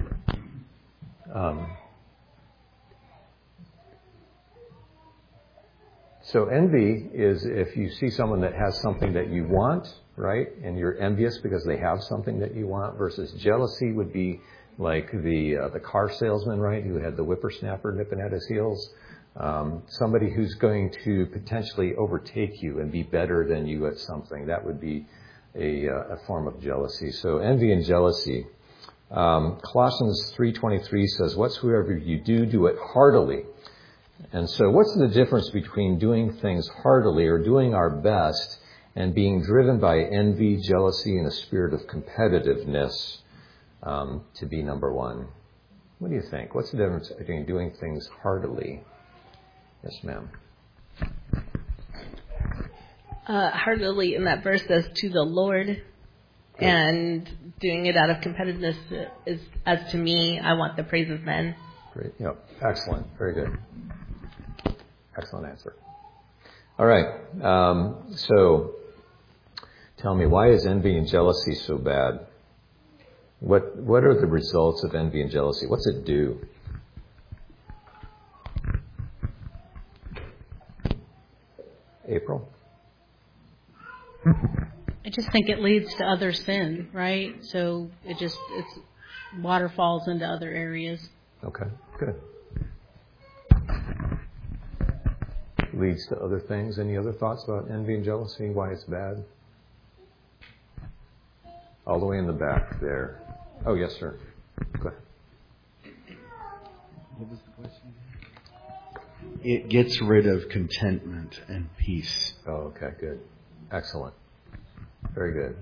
So envy is if you see someone that has something that you want, right, and you're envious because they have something that you want, versus jealousy would be like the car salesman, right, who had the whippersnapper nipping at his heels. Somebody who's going to potentially overtake you and be better than you at something. That would be a form of jealousy. So envy and jealousy. Colossians 3:23 says, "Whatsoever you do, do it heartily." And so what's the difference between doing things heartily or doing our best and being driven by envy, jealousy, and a spirit of competitiveness? To be number one. What do you think? What's the difference between doing things heartily? Yes, ma'am. Heartily in that verse says to the Lord, and doing it out of competitiveness is, as to me, I want the praise of men. Great. Yep. Excellent. Very good. Excellent answer. All right. So tell me, why is envy and jealousy so bad? What are the results of envy and jealousy? What's it do? April? I just think it leads to other sin, right? So it's waterfalls into other areas. Okay, good. Leads to other things. Any other thoughts about envy and jealousy? Why it's bad? All the way in the back there. Oh, yes, sir. Go ahead. What was the question? It gets rid of contentment and peace. Oh, okay, good. Excellent. Very good.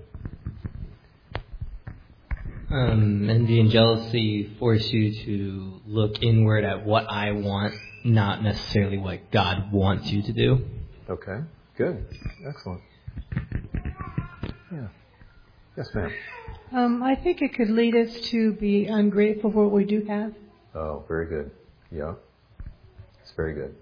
Envy and jealousy force you to look inward at what I want, not necessarily what God wants you to do. Okay, good. Excellent. Yeah. Yes, ma'am. I think it could lead us to be ungrateful for what we do have. Oh, very good. Yeah. It's very good.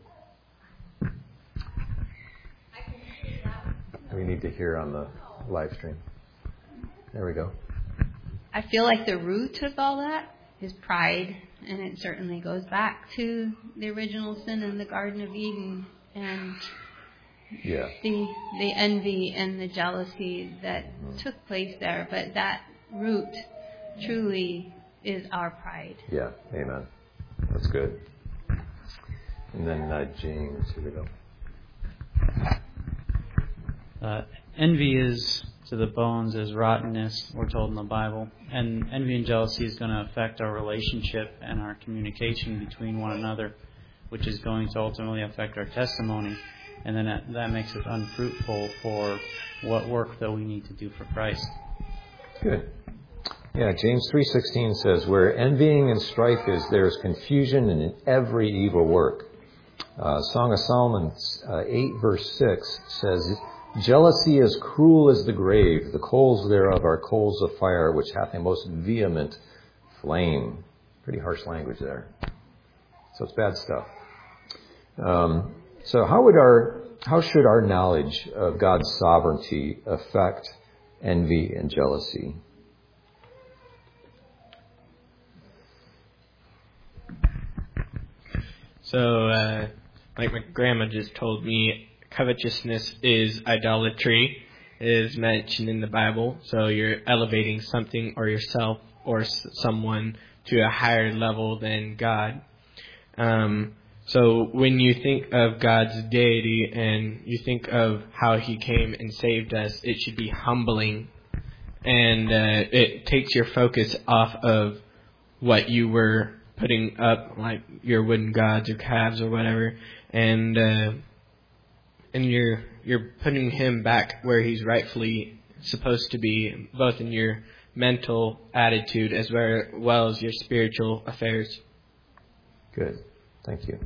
We need to hear on the live stream. There we go. I feel like the root of all that is pride, and it certainly goes back to the original sin in the Garden of Eden, and the envy and the jealousy that took place there. But that root truly is our pride. Yeah, amen. That's good. And then James, here we go. Envy is to the bones as rottenness, we're told in the Bible. And envy and jealousy is going to affect our relationship and our communication between one another, which is going to ultimately affect our testimony. And then that makes us unfruitful for what work that we need to do for Christ. Good. Yeah, James 3:16 says, where envying and strife is, there is confusion in every evil work. Song of Solomon 8 verse 6 says, jealousy is cruel as the grave, the coals thereof are coals of fire, which hath a most vehement flame. Pretty harsh language there. So it's bad stuff. So how should our knowledge of God's sovereignty affect envy and jealousy? So, like my grandma just told me, covetousness is idolatry. It is mentioned in the Bible. So you're elevating something or yourself or someone to a higher level than God. So when you think of God's deity and you think of how He came and saved us, it should be humbling. And it takes your focus off of what you were putting up, like your wooden gods or calves or whatever, and you're putting Him back where He's rightfully supposed to be, both in your mental attitude as well as your spiritual affairs. Good. Thank you.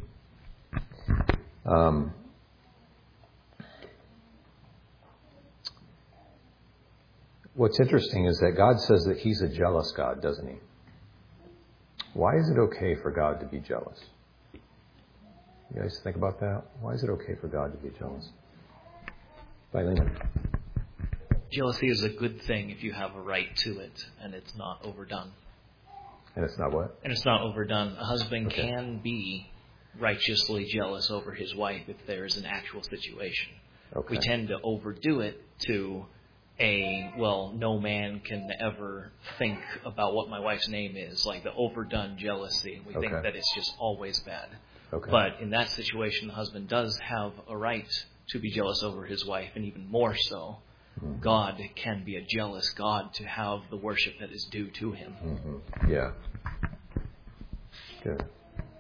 What's interesting is that God says that He's a jealous God, doesn't He? Why is it okay for God to be jealous? You guys think about that? Why is it okay for God to be jealous? Philemon. Jealousy is a good thing if you have a right to it and it's not overdone. And it's not what? And it's not overdone. A husband can be righteously jealous over his wife if there is an actual situation. Okay. We tend to overdo it to no man can ever think about what my wife's name is, like the overdone jealousy. We think that it's just always bad. Okay. But in that situation, the husband does have a right to be jealous over his wife, and even more so, God can be a jealous God to have the worship that is due to Him. Mm-hmm. Yeah. Good.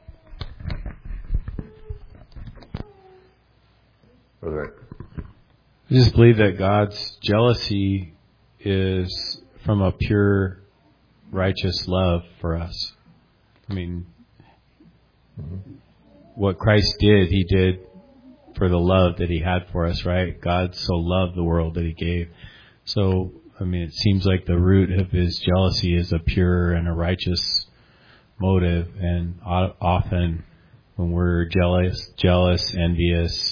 Brother Rick. I just believe that God's jealousy is from a pure, righteous love for us. I mean, what Christ did, He did for the love that He had for us, right? God so loved the world that He gave. So, I mean, it seems like the root of His jealousy is a pure and a righteous motive. And often when we're jealous, envious,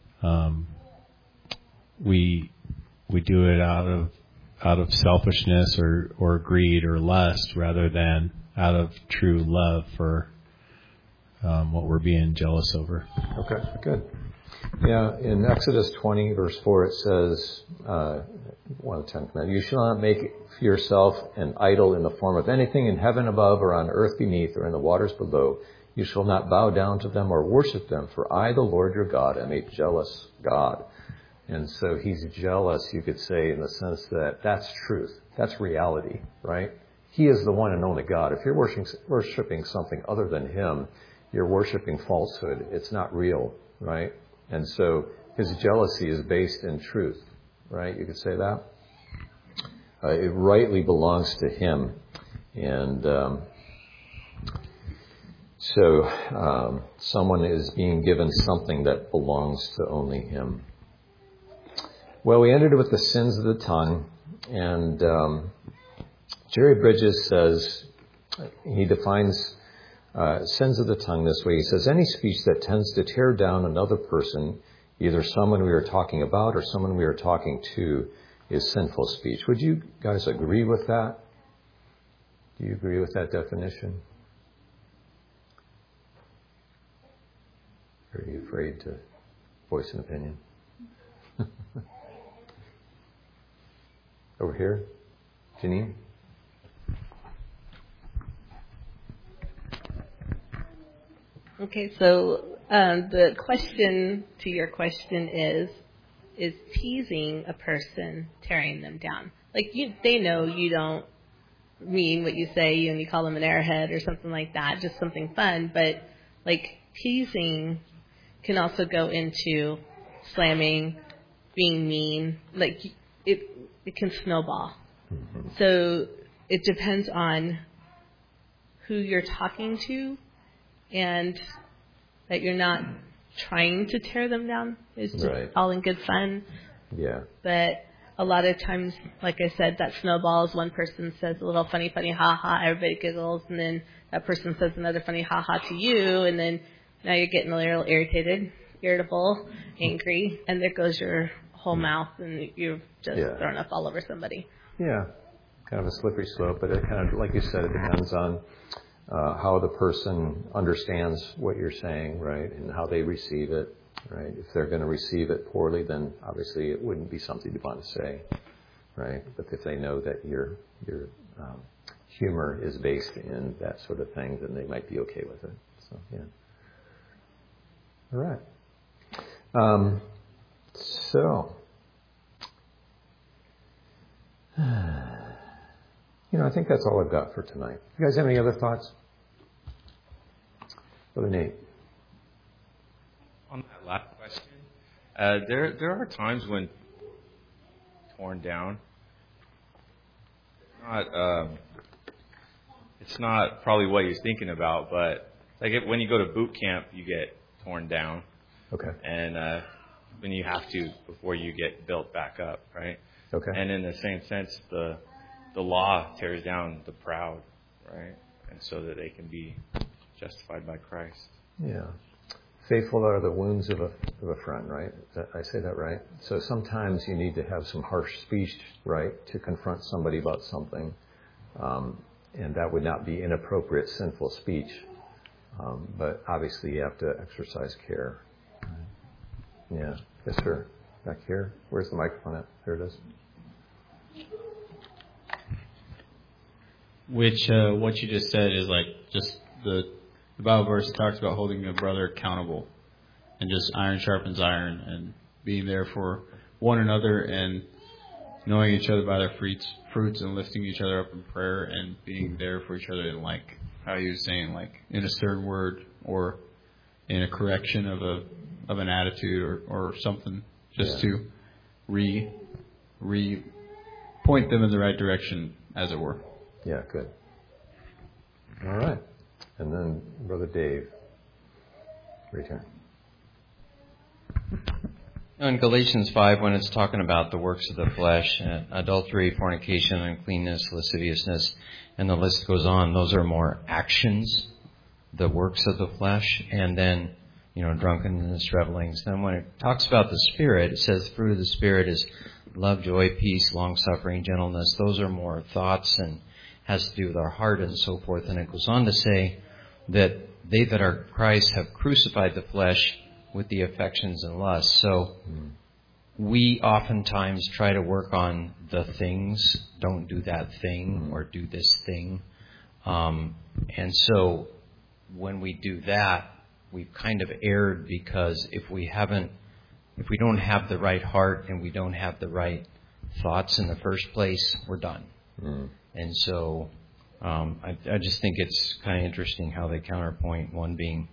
we do it out of selfishness or greed or lust rather than out of true love for what we're being jealous over. Okay, good. Yeah, in Exodus 20, verse 4, it says, one of the 10 commandments, you shall not make for yourself an idol in the form of anything in heaven above or on earth beneath or in the waters below. You shall not bow down to them or worship them, for I, the Lord your God, am a jealous God. And so He's jealous, you could say, in the sense that that's truth. That's reality, right? He is the one and only God. If you're worshiping something other than Him, you're worshiping falsehood. It's not real, right? And so His jealousy is based in truth, right? You could say that. It rightly belongs to Him. And so someone is being given something that belongs to only Him. Well, we ended with the sins of the tongue, and Jerry Bridges says, he defines sins of the tongue this way. He says, any speech that tends to tear down another person, either someone we are talking about or someone we are talking to, is sinful speech. Would you guys agree with that? Do you agree with that definition? Or are you afraid to voice an opinion? Over here, Janine? Okay, so the question to your question is teasing a person tearing them down? Like they know you don't mean what you say and you call them an airhead or something like that, just something fun. But like teasing can also go into slamming, being mean. Like it can snowball. Mm-hmm. So it depends on who you're talking to, and that you're not trying to tear them down. It's just all in good fun. Yeah. But a lot of times, like I said, that snowballs. One person says a little funny, ha-ha, everybody giggles, and then that person says another funny ha-ha to you, and then now you're getting a little irritated, irritable, angry, and there goes your whole mouth, and you've just thrown up all over somebody. Yeah, kind of a slippery slope, but it kind of, like you said, it depends on how the person understands what you're saying, right, and how they receive it, right? If they're going to receive it poorly, then obviously it wouldn't be something you want to say, right? But if they know that your humor is based in that sort of thing, then they might be okay with it. So, yeah. All right. I think that's all I've got for tonight. You guys have any other thoughts? Brother Nate. On that last question, there are times when torn down. It's not probably what you're thinking about, but like when you go to boot camp, you get torn down. Okay. And when you have to before you get built back up, right? Okay. And in the same sense, the law tears down the proud, right? And so that they can be justified by Christ. Yeah. Faithful are the wounds of a friend, right? I say that right? So sometimes you need to have some harsh speech, right, to confront somebody about something. And that would not be inappropriate, sinful speech. But obviously you have to exercise care. Right? Yeah. Yes, sir. Back here. Where's the microphone at? There it is. Which, what you just said is like just the Bible verse talks about holding a brother accountable and just iron sharpens iron and being there for one another and knowing each other by their fruits and lifting each other up in prayer and being there for each other in, like how you were saying, like in a stern word or in a correction of an attitude or something, just to point them in the right direction, as it were. Yeah, good. All right. And then Brother Dave, return. In Galatians 5, when it's talking about the works of the flesh, adultery, fornication, uncleanness, lasciviousness, and the list goes on, those are more actions, the works of the flesh, and then, drunkenness, revelings. Then when it talks about the Spirit, it says the fruit of the Spirit is love, joy, peace, long-suffering, gentleness. Those are more thoughts and has to do with our heart and so forth. And it goes on to say that they that are Christ have crucified the flesh with the affections and lusts. So we oftentimes try to work on the things, don't do that thing or do this thing. And so when we do that, we've kind of erred, because if we don't have the right heart and we don't have the right thoughts in the first place, we're done. And so I just think it's kind of interesting how they counterpoint, one being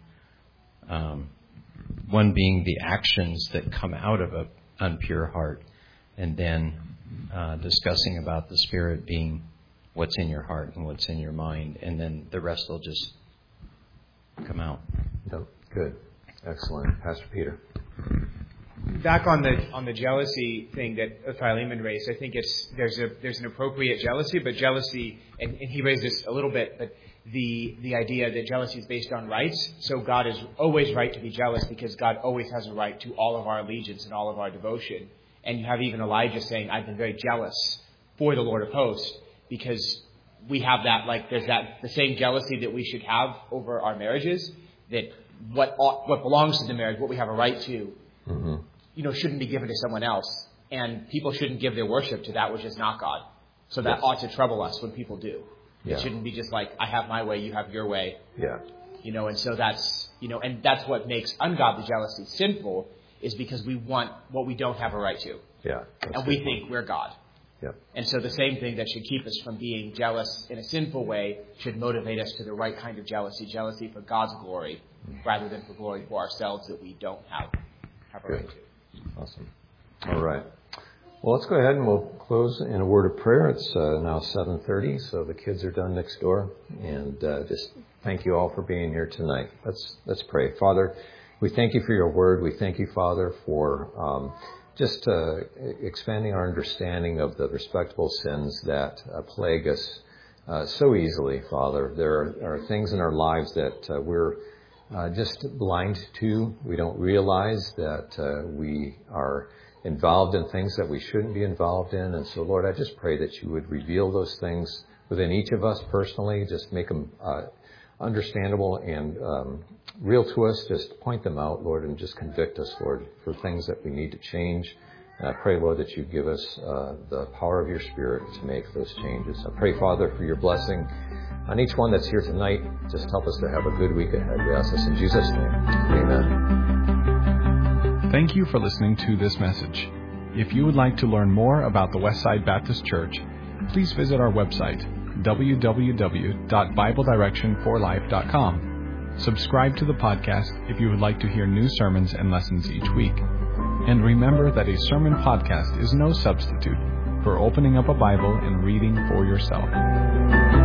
the actions that come out of an unpure heart, and then discussing about the Spirit being what's in your heart and what's in your mind, and then the rest will just come out. Yep. Good. Excellent. Pastor Peter. Back on the jealousy thing that Philemon raised, I think there's an appropriate jealousy, but jealousy, and he raised this a little bit, but the idea that jealousy is based on rights. So God is always right to be jealous, because God always has a right to all of our allegiance and all of our devotion. And you have even Elijah saying, "I've been very jealous for the Lord of hosts," because we have that, like there's the same jealousy that we should have over our marriages, that what belongs to the marriage, what we have a right to, shouldn't be given to someone else. And people shouldn't give their worship to that which is not God. So that ought to trouble us when people do. It shouldn't be just like, I have my way, you have your way. Yeah. And so that's, and that's what makes ungodly jealousy sinful, is because we want what we don't have a right to. Yeah. And we think we're God. Yep. And so the same thing that should keep us from being jealous in a sinful way should motivate us to the right kind of jealousy for God's glory, rather than for glory for ourselves that we don't have a right to. Awesome. All right. Well, let's go ahead and we'll close in a word of prayer. It's now 7:30, so the kids are done next door. And just thank you all for being here tonight. Let's pray. Father, we thank you for your word. We thank you, Father, for just expanding our understanding of the respectable sins that plague us so easily, Father. There are things in our lives that we're just blind to. We don't realize that we are involved in things that we shouldn't be involved in. And so, Lord, I just pray that you would reveal those things within each of us personally, just make them understandable and real to us. Just point them out, Lord, and just convict us, Lord, for things that we need to change. And I pray, Lord, that you give us the power of your Spirit to make those changes. I pray, Father, for your blessing on each one that's here tonight. Just help us to have a good week ahead. We ask this in Jesus' name. Amen. Thank you for listening to this message. If you would like to learn more about the Westside Baptist Church, please visit our website, www.BibleDirectionForLife.com. Subscribe to the podcast if you would like to hear new sermons and lessons each week. And remember that a sermon podcast is no substitute for opening up a Bible and reading for yourself.